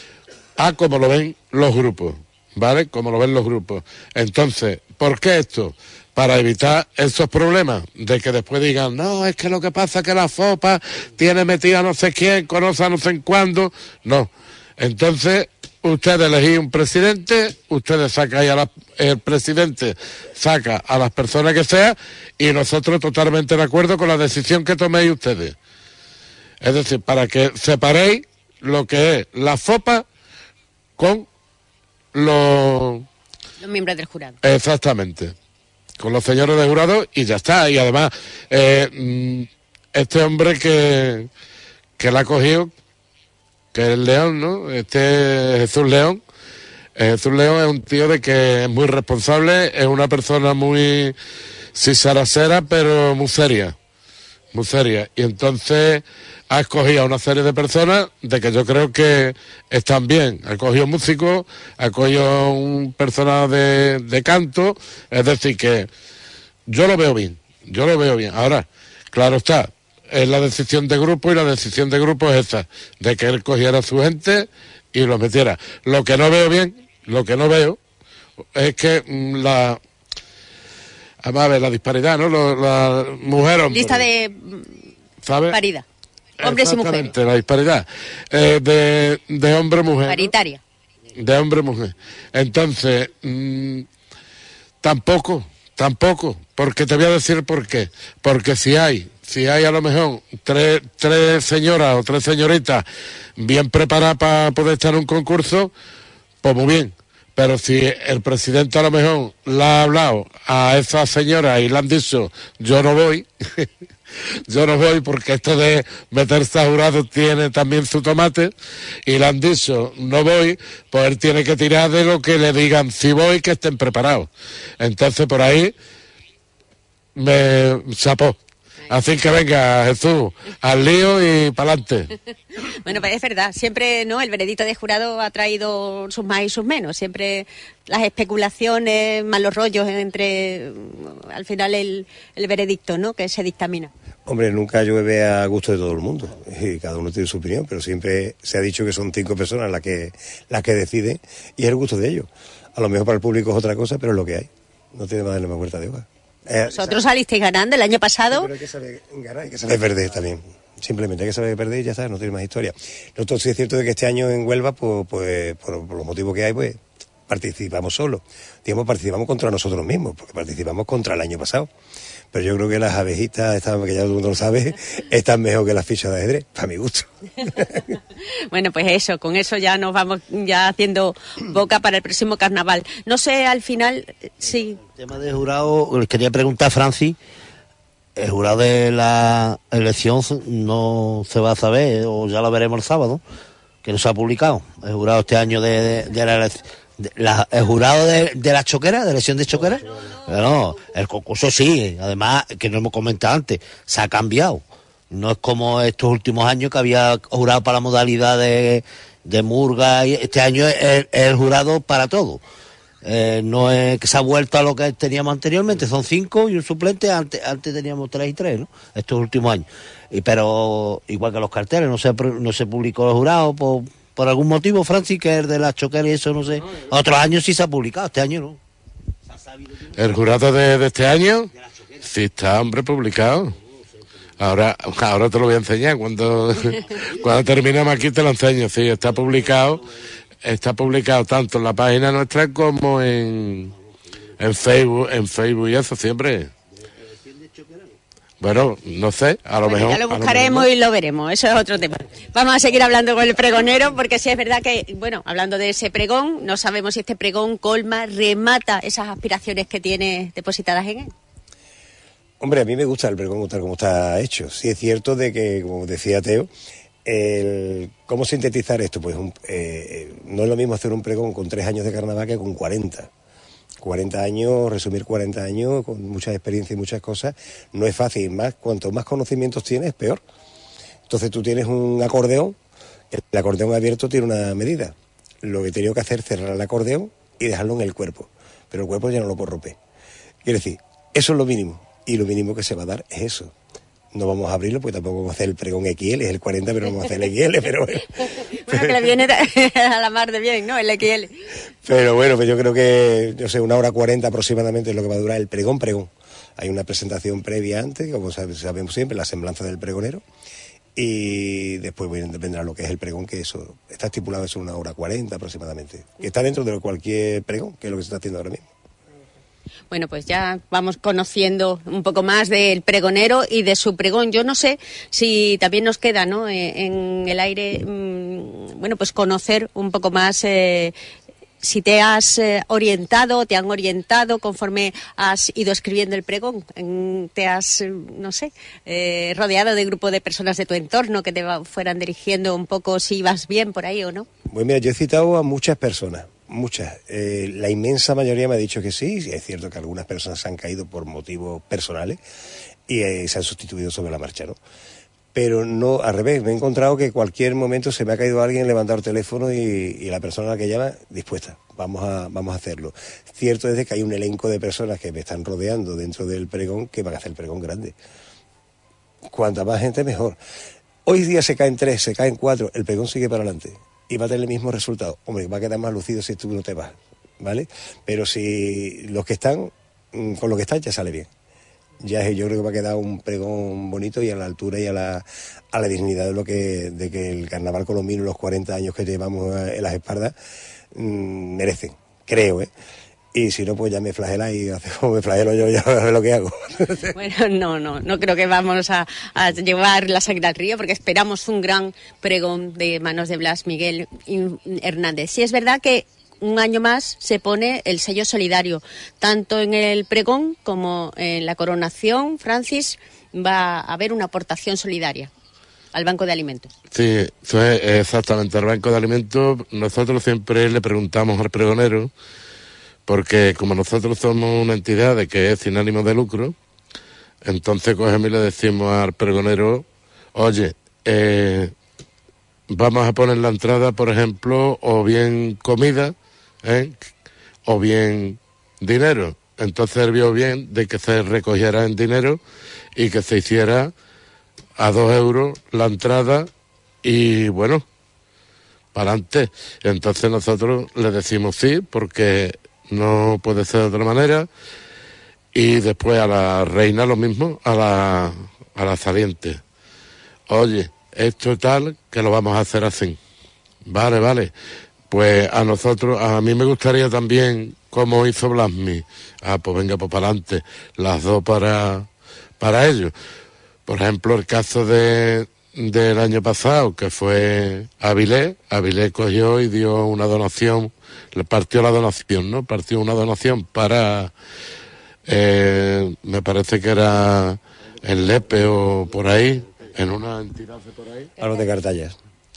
A como lo ven los grupos, ¿vale? Como lo ven los grupos. Entonces, ¿por qué esto? Para evitar esos problemas de que después digan, no, es que lo que pasa es que la FOPA tiene metida no sé quién, conoce a no sé en cuándo. No. Entonces, ustedes elegís un presidente, ustedes sacan a la, el presidente saca a las personas que sea y nosotros totalmente de acuerdo con la decisión que toméis ustedes. Es decir, para que separéis lo que es la FOPA con los... Los miembros del jurado. Exactamente. Con los señores de jurado y ya está. Y además, eh, este hombre que, que la ha cogido, que es el León, ¿no? Este Jesús León. Jesús León es un tío de que es muy responsable, es una persona muy sisaracera, pero muy seria. Muy seria. Y entonces ha escogido a una serie de personas de que yo creo que están bien. Ha cogido músicos, ha cogido un personaje de, de canto, es decir que yo lo veo bien, yo lo veo bien. Ahora, claro está, es la decisión de grupo y la decisión de grupo es esa, de que él cogiera a su gente y lo metiera. Lo que no veo bien, lo que no veo, es que mm, la... Vamos a ver, la disparidad, ¿no? Lo, la mujer, hombre. Lista de ¿sabes? paridad. Hombres y mujeres. Exactamente, la disparidad. Eh, de, de hombre-mujer. Paritaria. ¿no? De hombre-mujer. Entonces, mmm, tampoco, tampoco, porque te voy a decir por qué. Porque si hay, si hay a lo mejor tres, tres señoras o tres señoritas bien preparadas para poder estar en un concurso, pues muy bien. Pero si el presidente a lo mejor le ha hablado a esa señora y le han dicho, yo no voy, yo no voy porque esto de meterse a jurado tiene también su tomate, y le han dicho, no voy, pues él tiene que tirar de lo que le digan, si voy, que estén preparados. Entonces por ahí me chapó. Así que venga, Jesús, al lío y para adelante. Bueno, pues es verdad, siempre no el veredicto de jurado ha traído sus más y sus menos, siempre las especulaciones, malos rollos entre, al final, el, el veredicto, ¿no?, que se dictamina. Hombre, nunca llueve a gusto de todo el mundo, y cada uno tiene su opinión, pero siempre se ha dicho que son cinco personas las que, las que deciden, y es el gusto de ellos. A lo mejor para el público es otra cosa, pero es lo que hay, no tiene más de la vuelta de hoja. Eh, Vosotros salisteis ganando el año pasado. Sí, pero hay que saber ganar, hay que saber perder también. Simplemente hay que saber perder y ya está, no tiene más historia. Nosotros sí es cierto de que este año en Huelva, pues, pues por, por los motivos que hay, pues participamos solos. Digamos, participamos contra nosotros mismos, porque participamos contra el año pasado. Pero yo creo que las abejitas, están, que ya todo el mundo lo sabe, están mejor que las fichas de ajedrez, para mi gusto. Bueno, pues eso, con eso ya nos vamos ya haciendo boca para el próximo carnaval. No sé, al final, sí. El tema de jurado, les quería preguntar a Francis, el jurado de la elección no se va a saber, o ya lo veremos el sábado, que no se ha publicado. El jurado este año de, de, de la elección. La, el jurado de, de la choquera, de elección de choquera, no, el concurso sí, además, que no hemos comentado antes, se ha cambiado. No es como estos últimos años que había jurado para la modalidad de, de murga, y este año es el, el jurado para todo. Eh, no es que se ha vuelto a lo que teníamos anteriormente, son cinco y un suplente, antes, antes teníamos tres y tres, ¿no? Estos últimos años. Y, pero igual que los carteles, no se, no se publicó el jurado por... Por algún motivo, Francis, que es de la choquera y eso, no sé. Otros años sí se ha publicado, este año no. ¿El jurado de, de este año? Sí está, hombre, publicado. Ahora ahora te lo voy a enseñar. Cuando, cuando terminemos aquí te lo enseño. Sí, está publicado. Está publicado tanto en la página nuestra como en, en Facebook, en Facebook y eso siempre. Bueno, no sé, a lo bueno, mejor... ya lo buscaremos lo y lo veremos, eso es otro tema. Vamos a seguir hablando con el pregonero, porque sí es verdad que, bueno, hablando de ese pregón, no sabemos si este pregón colma, remata esas aspiraciones que tiene depositadas en él. Hombre, a mí me gusta el pregón tal como está hecho. Sí es cierto de que, como decía Teo, el, ¿cómo sintetizar esto? Pues un, eh, no es lo mismo hacer un pregón con tres años de carnaval que con cuarenta. cuarenta años, resumir cuarenta años con muchas experiencias y muchas cosas, no es fácil. Más, cuanto más conocimientos tienes, peor. Entonces tú tienes un acordeón, el acordeón abierto tiene una medida. Lo que he tenido que hacer es cerrar el acordeón y dejarlo en el cuerpo. Pero el cuerpo ya no lo puedo romper. Quiere decir, eso es lo mínimo. Y lo mínimo que se va a dar es eso. No vamos a abrirlo porque tampoco vamos a hacer el pregón X L, es el cuarenta, pero no vamos a hacer el X L, pero bueno. Bueno, que le viene a la mar de bien, ¿no? El X L. Pero bueno, pues yo creo que, no sé, una hora cuarenta aproximadamente es lo que va a durar el pregón, pregón. Hay una presentación previa antes, como sabemos siempre, la semblanza del pregonero, y después bueno, vendrá lo que es el pregón, que eso está estipulado, es una hora cuarenta aproximadamente, que está dentro de cualquier pregón, que es lo que se está haciendo ahora mismo. Bueno, pues ya vamos conociendo un poco más del pregonero y de su pregón. Yo no sé si también nos queda, ¿no?, en el aire, mmm, bueno, pues conocer un poco más eh, si te has eh, orientado, te han orientado conforme has ido escribiendo el pregón. Te has, no sé, eh, rodeado de grupo de personas de tu entorno que te va, fueran dirigiendo un poco si vas bien por ahí o no. Pues mira, yo he citado a muchas personas. Muchas. Eh, la inmensa mayoría me ha dicho que sí. Es cierto que algunas personas se han caído por motivos personales y eh, se han sustituido sobre la marcha, ¿no? Pero no, al revés, me he encontrado que en cualquier momento se me ha caído alguien, levantado el teléfono y, y la persona a la que llama, dispuesta, vamos a, vamos a hacerlo. Cierto es de que hay un elenco de personas que me están rodeando dentro del pregón que van a hacer el pregón grande. Cuanta más gente, mejor. Hoy día se caen tres, se caen cuatro, el pregón sigue para adelante. Y va a tener el mismo resultado. Hombre, va a quedar más lucido si tú no te vas, ¿vale? Pero si los que están, con lo que están ya sale bien. Ya yo creo que va a quedar un pregón bonito y a la altura y a la, a la dignidad de lo que de que el carnaval colombino, los cuarenta años que llevamos en las espaldas, mmm, merecen, creo, ¿eh? Y si no, pues ya me flagela y como me flagelo yo, ya a ver lo que hago. Bueno, no, no, no creo que vamos a, a llevar la sangre al río, porque esperamos un gran pregón de manos de Blas Miguel Hernández. Sí, es verdad que un año más se pone el sello solidario, tanto en el pregón como en la coronación. Francis, va a haber una aportación solidaria al Banco de Alimentos. Sí, eso es exactamente, al Banco de Alimentos. Nosotros siempre le preguntamos al pregonero, porque como nosotros somos una entidad de que es sin ánimo de lucro, entonces cogemos y le decimos al pregonero, oye, eh, vamos a poner la entrada, por ejemplo, o bien comida, ¿eh?, o bien dinero. Entonces él vio bien de que se recogiera en dinero y que se hiciera a dos euros la entrada y bueno, para adelante. Entonces nosotros le decimos sí, porque no puede ser de otra manera. Y después a la reina lo mismo, a la, a la saliente. Oye, esto tal, que lo vamos a hacer así. Vale, vale. Pues a nosotros, a mí me gustaría también, como hizo Blasmi. Ah, pues venga, pues para adelante. Las dos para, para ellos. Por ejemplo, el caso de del año pasado, que fue Avilés. Avilés cogió y dio una donación, le partió la donación, ¿no? Partió una donación para, eh, me parece que era en Lepe o por ahí, en una entidad de por ahí. A los de Cartallas.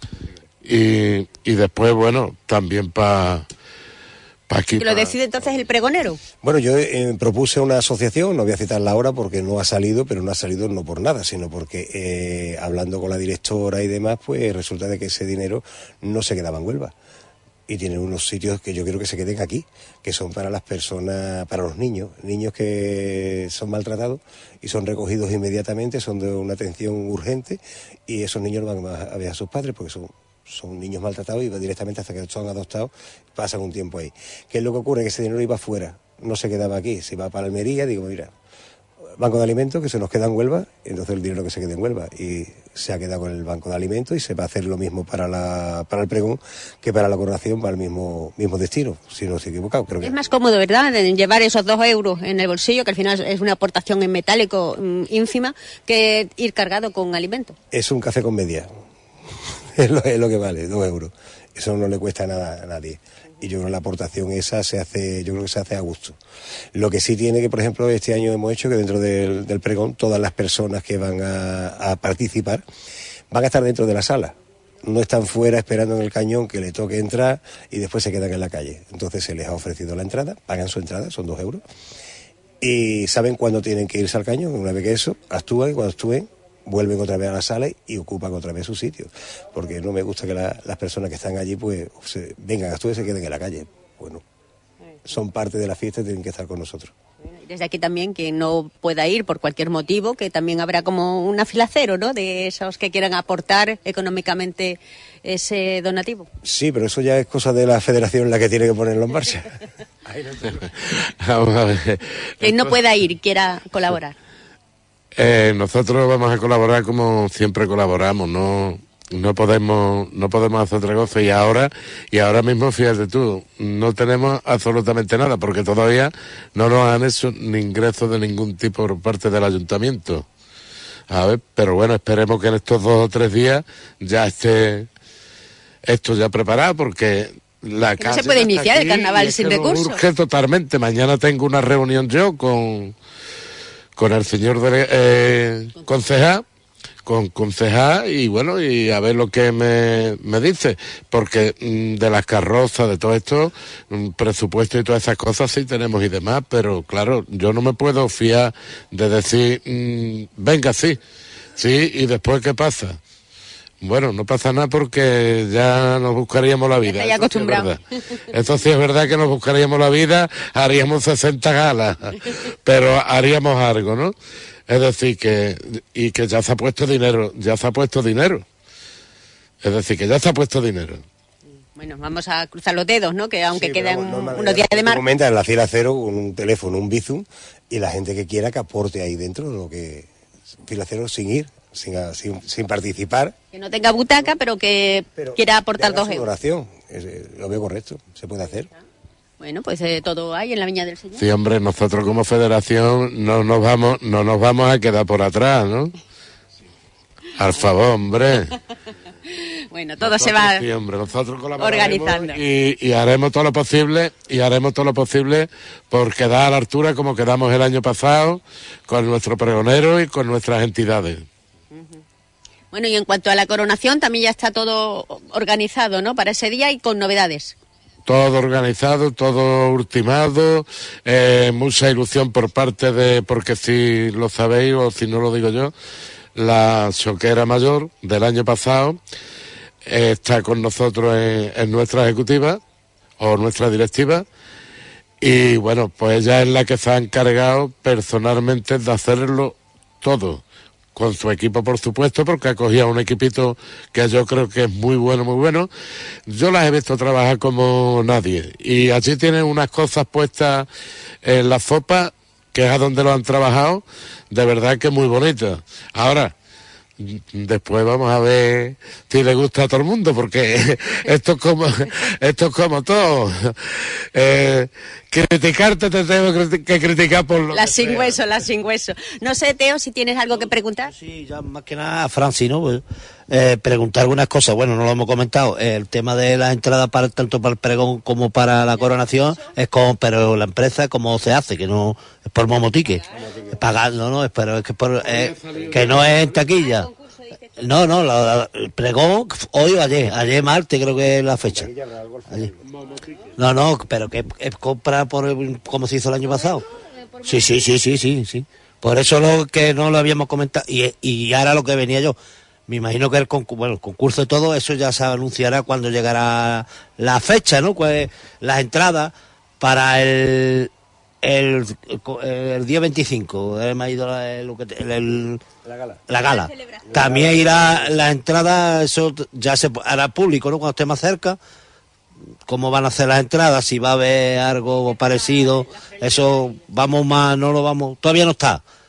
Y, y después, bueno, también para... Pa aquí, ¿Que lo pa... decide entonces el pregonero? Bueno, yo eh, propuse una asociación, no voy a citarla ahora porque no ha salido, pero no ha salido no por nada, sino porque eh, hablando con la directora y demás, pues resulta de que ese dinero no se quedaba en Huelva. Y tienen unos sitios que yo quiero que se queden aquí, que son para las personas, para los niños, niños que son maltratados y son recogidos inmediatamente, son de una atención urgente y esos niños no van a ver a sus padres porque son... son niños maltratados y directamente hasta que son adoptados pasan un tiempo ahí. ¿Qué es lo que ocurre? Que ese dinero iba fuera, no se quedaba aquí, se iba para Almería, digo, mira, banco de alimentos que se nos queda en Huelva, entonces el dinero que se quede en Huelva, y se ha quedado con el banco de alimentos y se va a hacer lo mismo para la para el pregón que para la coronación, para el mismo mismo destino, si no estoy equivocado. Creo que es más cómodo, ¿verdad?, de llevar esos dos euros en el bolsillo, que al final es una aportación en metálico mm, ínfima, que ir cargado con alimentos. Es un café con media, es, lo, es lo que vale, dos euros. Eso no le cuesta nada a nadie. Y yo creo que la aportación esa se hace, yo creo que se hace a gusto. Lo que sí tiene que, por ejemplo, este año hemos hecho que dentro del, del pregón todas las personas que van a, a participar van a estar dentro de la sala. No están fuera esperando en el cañón que le toque entrar y después se quedan en la calle. Entonces se les ha ofrecido la entrada, pagan su entrada, son dos euros, y saben cuándo tienen que irse al cañón. Una vez que eso, actúan, y cuando actúen, vuelven otra vez a la sala y ocupan otra vez su sitio, porque no me gusta que la, las personas que están allí pues se, vengan, actúen y se queden en la calle. Bueno, son parte de la fiesta y tienen que estar con nosotros. Desde aquí también, quien no pueda ir por cualquier motivo, que también habrá como una fila cero, ¿no?, de esos que quieran aportar económicamente ese donativo. Sí, pero eso ya es cosa de la federación la que tiene que ponerlo en marcha. Vamos a ver. Quien no pueda ir y quiera colaborar. Eh, nosotros vamos a colaborar como siempre colaboramos, no no podemos no podemos hacer otra cosa, y ahora y ahora mismo, fíjate tú, no tenemos absolutamente nada porque todavía no nos han hecho ni ingresos de ningún tipo por parte del ayuntamiento. A ver, pero bueno, esperemos que en estos dos o tres días ya esté esto ya preparado, porque la que no se puede iniciar el carnaval sin recursos. Urge totalmente. Mañana tengo una reunión yo con con el señor de, eh, concejal, con concejal, y bueno, y a ver lo que me, me dice, porque mmm, de las carrozas, de todo esto, mmm, presupuesto y todas esas cosas sí tenemos y demás, pero claro, yo no me puedo fiar de decir, mmm, venga, sí, sí, y después ¿qué pasa? Bueno, no pasa nada porque ya nos buscaríamos la vida. Ya acostumbrado. Eso sí es verdad que nos buscaríamos la vida, haríamos sesenta galas, pero haríamos algo, ¿no? Es decir, que y que ya se ha puesto dinero, ya se ha puesto dinero. Es decir, que ya se ha puesto dinero. Bueno, vamos a cruzar los dedos, ¿no? Que aunque sí, quedan vamos, unos días de mar. Comenta en la fila cero con un teléfono, un bizum, y la gente que quiera que aporte ahí dentro, lo que fila cero sin ir. Sin, sin, sin participar. Que no tenga butaca, pero que pero quiera aportar dos euros. Oración, lo veo correcto, se puede hacer. Bueno, pues eh, todo hay en la Viña del Señor. Sí, hombre, nosotros como federación no nos vamos, no nos vamos a quedar por atrás, ¿no? Al favor, hombre. Bueno, todo nosotros, se va sí, hombre, nosotros organizando. Y, y haremos todo lo posible, y haremos todo lo posible por quedar a la altura como quedamos el año pasado, con nuestro pregonero y con nuestras entidades. Bueno, y en cuanto a la coronación, también ya está todo organizado, ¿no?, para ese día y con novedades. Todo organizado, todo ultimado, eh, mucha ilusión por parte de, porque si lo sabéis o si no lo digo yo, la choquera mayor del año pasado eh, está con nosotros en, en nuestra ejecutiva o nuestra directiva, y bueno, pues ella es la que se ha encargado personalmente de hacerlo todo. Con su equipo, por supuesto, porque ha cogido un equipito que yo creo que es muy bueno, muy bueno. Yo las he visto trabajar como nadie. Y allí tienen unas cosas puestas en la sopa, que es a donde lo han trabajado, de verdad que muy bonitas. Ahora, después vamos a ver si le gusta a todo el mundo, porque esto es como, esto es como todo. Eh, criticarte te tengo que criticar por lo la que sin sea. hueso, la sin hueso. No sé, Teo, si tienes algo que preguntar. Sí, ya más que nada a Franci, ¿no? Pues, eh, preguntar algunas cosas. Bueno, no lo hemos comentado. El tema de las entradas para tanto para el pregón como para la coronación es con, pero la empresa cómo se hace, que no es por momotique, pagando, ¿no? Pero es que por, eh, que no es en taquilla. No, no, la, la, el pregón hoy o ayer, ayer martes creo que es la fecha. Ayer. No, no, pero que es compra por el, como se hizo el año pasado. Sí, sí, sí, sí, sí, sí. Por eso lo que no lo habíamos comentado. Y, y ahora lo que venía yo. Me imagino que el concurso, bueno, el concurso y todo eso ya se anunciará cuando llegará la fecha, ¿no? Pues las entradas para el el, el, el día veinticinco. Me ha ido la, el, el, la gala. La gala. También irá la entrada, eso ya se hará público, ¿no? Cuando esté más cerca. Cómo van a hacer las entradas, si va a haber algo parecido, eso vamos más, no lo vamos, todavía no está,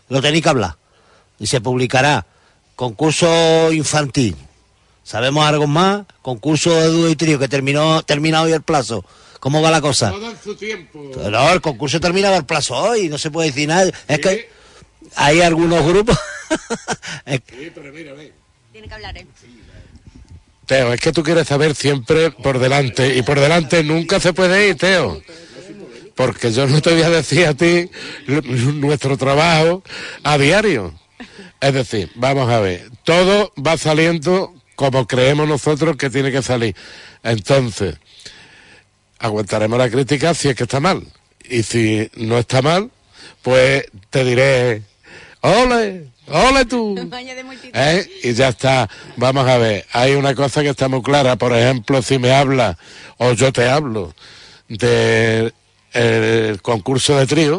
lo tenéis que hablar. Y se publicará concurso infantil. ¿Sabemos algo más? Concurso de dúo y trío, que terminó termina hoy el plazo. ¿Cómo va la cosa? Todo en su tiempo. No, el concurso terminaba el plazo hoy, no se puede decir nada. Es ¿Sí? que hay algunos grupos... es... Sí, pero mira, mira. Tiene que hablar él. Teo, es que tú quieres saber siempre por delante, y por delante nunca se puede ir, Teo. Porque yo no te voy a decir a ti nuestro trabajo a diario. Es decir, vamos a ver, todo va saliendo como creemos nosotros que tiene que salir. Entonces, aguantaremos la crítica si es que está mal. Y si no está mal, pues te diré, ¡ole! ¡Ole tú! ¿Eh? Y ya está. Vamos a ver, hay una cosa que está muy clara. Por ejemplo, si me hablas, o yo te hablo, del el concurso de trío,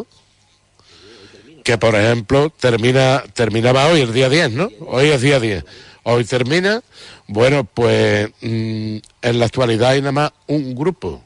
que por ejemplo termina terminaba hoy, el día diez, ¿no? Hoy es día diez. Hoy termina, bueno, pues mmm, en la actualidad hay nada más un grupo.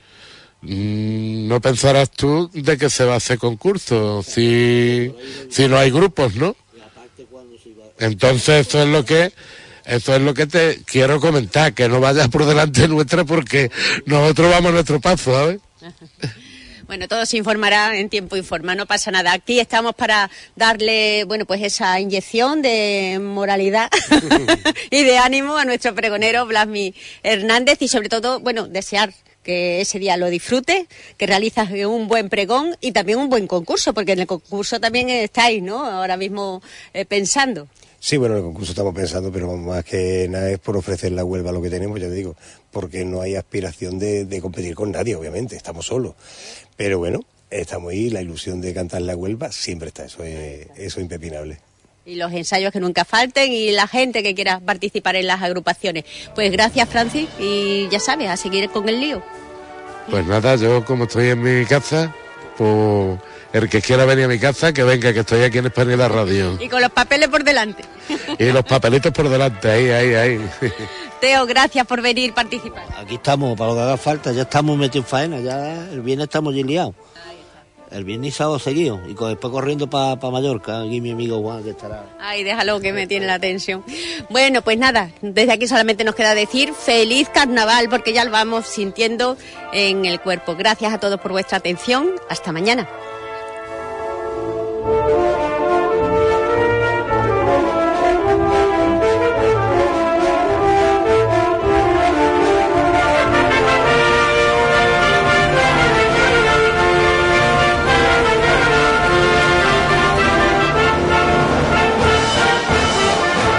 Mm, no pensarás tú de que se va a hacer concurso si, si no hay grupos, ¿no? Entonces eso es lo que eso es lo que te quiero comentar, que no vayas por delante nuestra porque nosotros vamos a nuestro paso, ¿sabes? Bueno, todo se informará en tiempo y forma, no pasa nada. Aquí estamos para darle, bueno, pues esa inyección de moralidad y de ánimo a nuestro pregonero Blasmi Hernández y sobre todo, bueno, desear que ese día lo disfrutes, que realizas un buen pregón y también un buen concurso, porque en el concurso también estáis, ¿no? Ahora mismo eh, pensando. Sí, bueno, en el concurso estamos pensando, pero más que nada es por ofrecer la Huelva lo que tenemos, ya te digo, porque no hay aspiración de, de competir con nadie, obviamente, estamos solos. Pero bueno, estamos ahí, la ilusión de cantar la Huelva siempre está, eso es, eso es impepinable. Y los ensayos que nunca falten y la gente que quiera participar en las agrupaciones. Pues gracias, Francis, y ya sabes, a seguir con el lío. Pues nada, yo como estoy en mi casa, pues el que quiera venir a mi casa, que venga, que estoy aquí en España la Radio. Y con los papeles por delante. Y los papelitos por delante, ahí, ahí, ahí. Teo, gracias por venir a participar. Aquí estamos, para lo que haga falta, ya estamos metidos en faena, ya el viernes estamos ya liados. El viernes y sábado seguido, y después corriendo para pa Mallorca, aquí mi amigo Juan que estará... Ay, déjalo que me tiene la atención. Bueno, pues nada, desde aquí solamente nos queda decir feliz carnaval, porque ya lo vamos sintiendo en el cuerpo. Gracias a todos por vuestra atención, hasta mañana.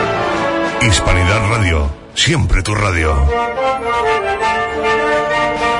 Hispanidad Radio, siempre tu radio.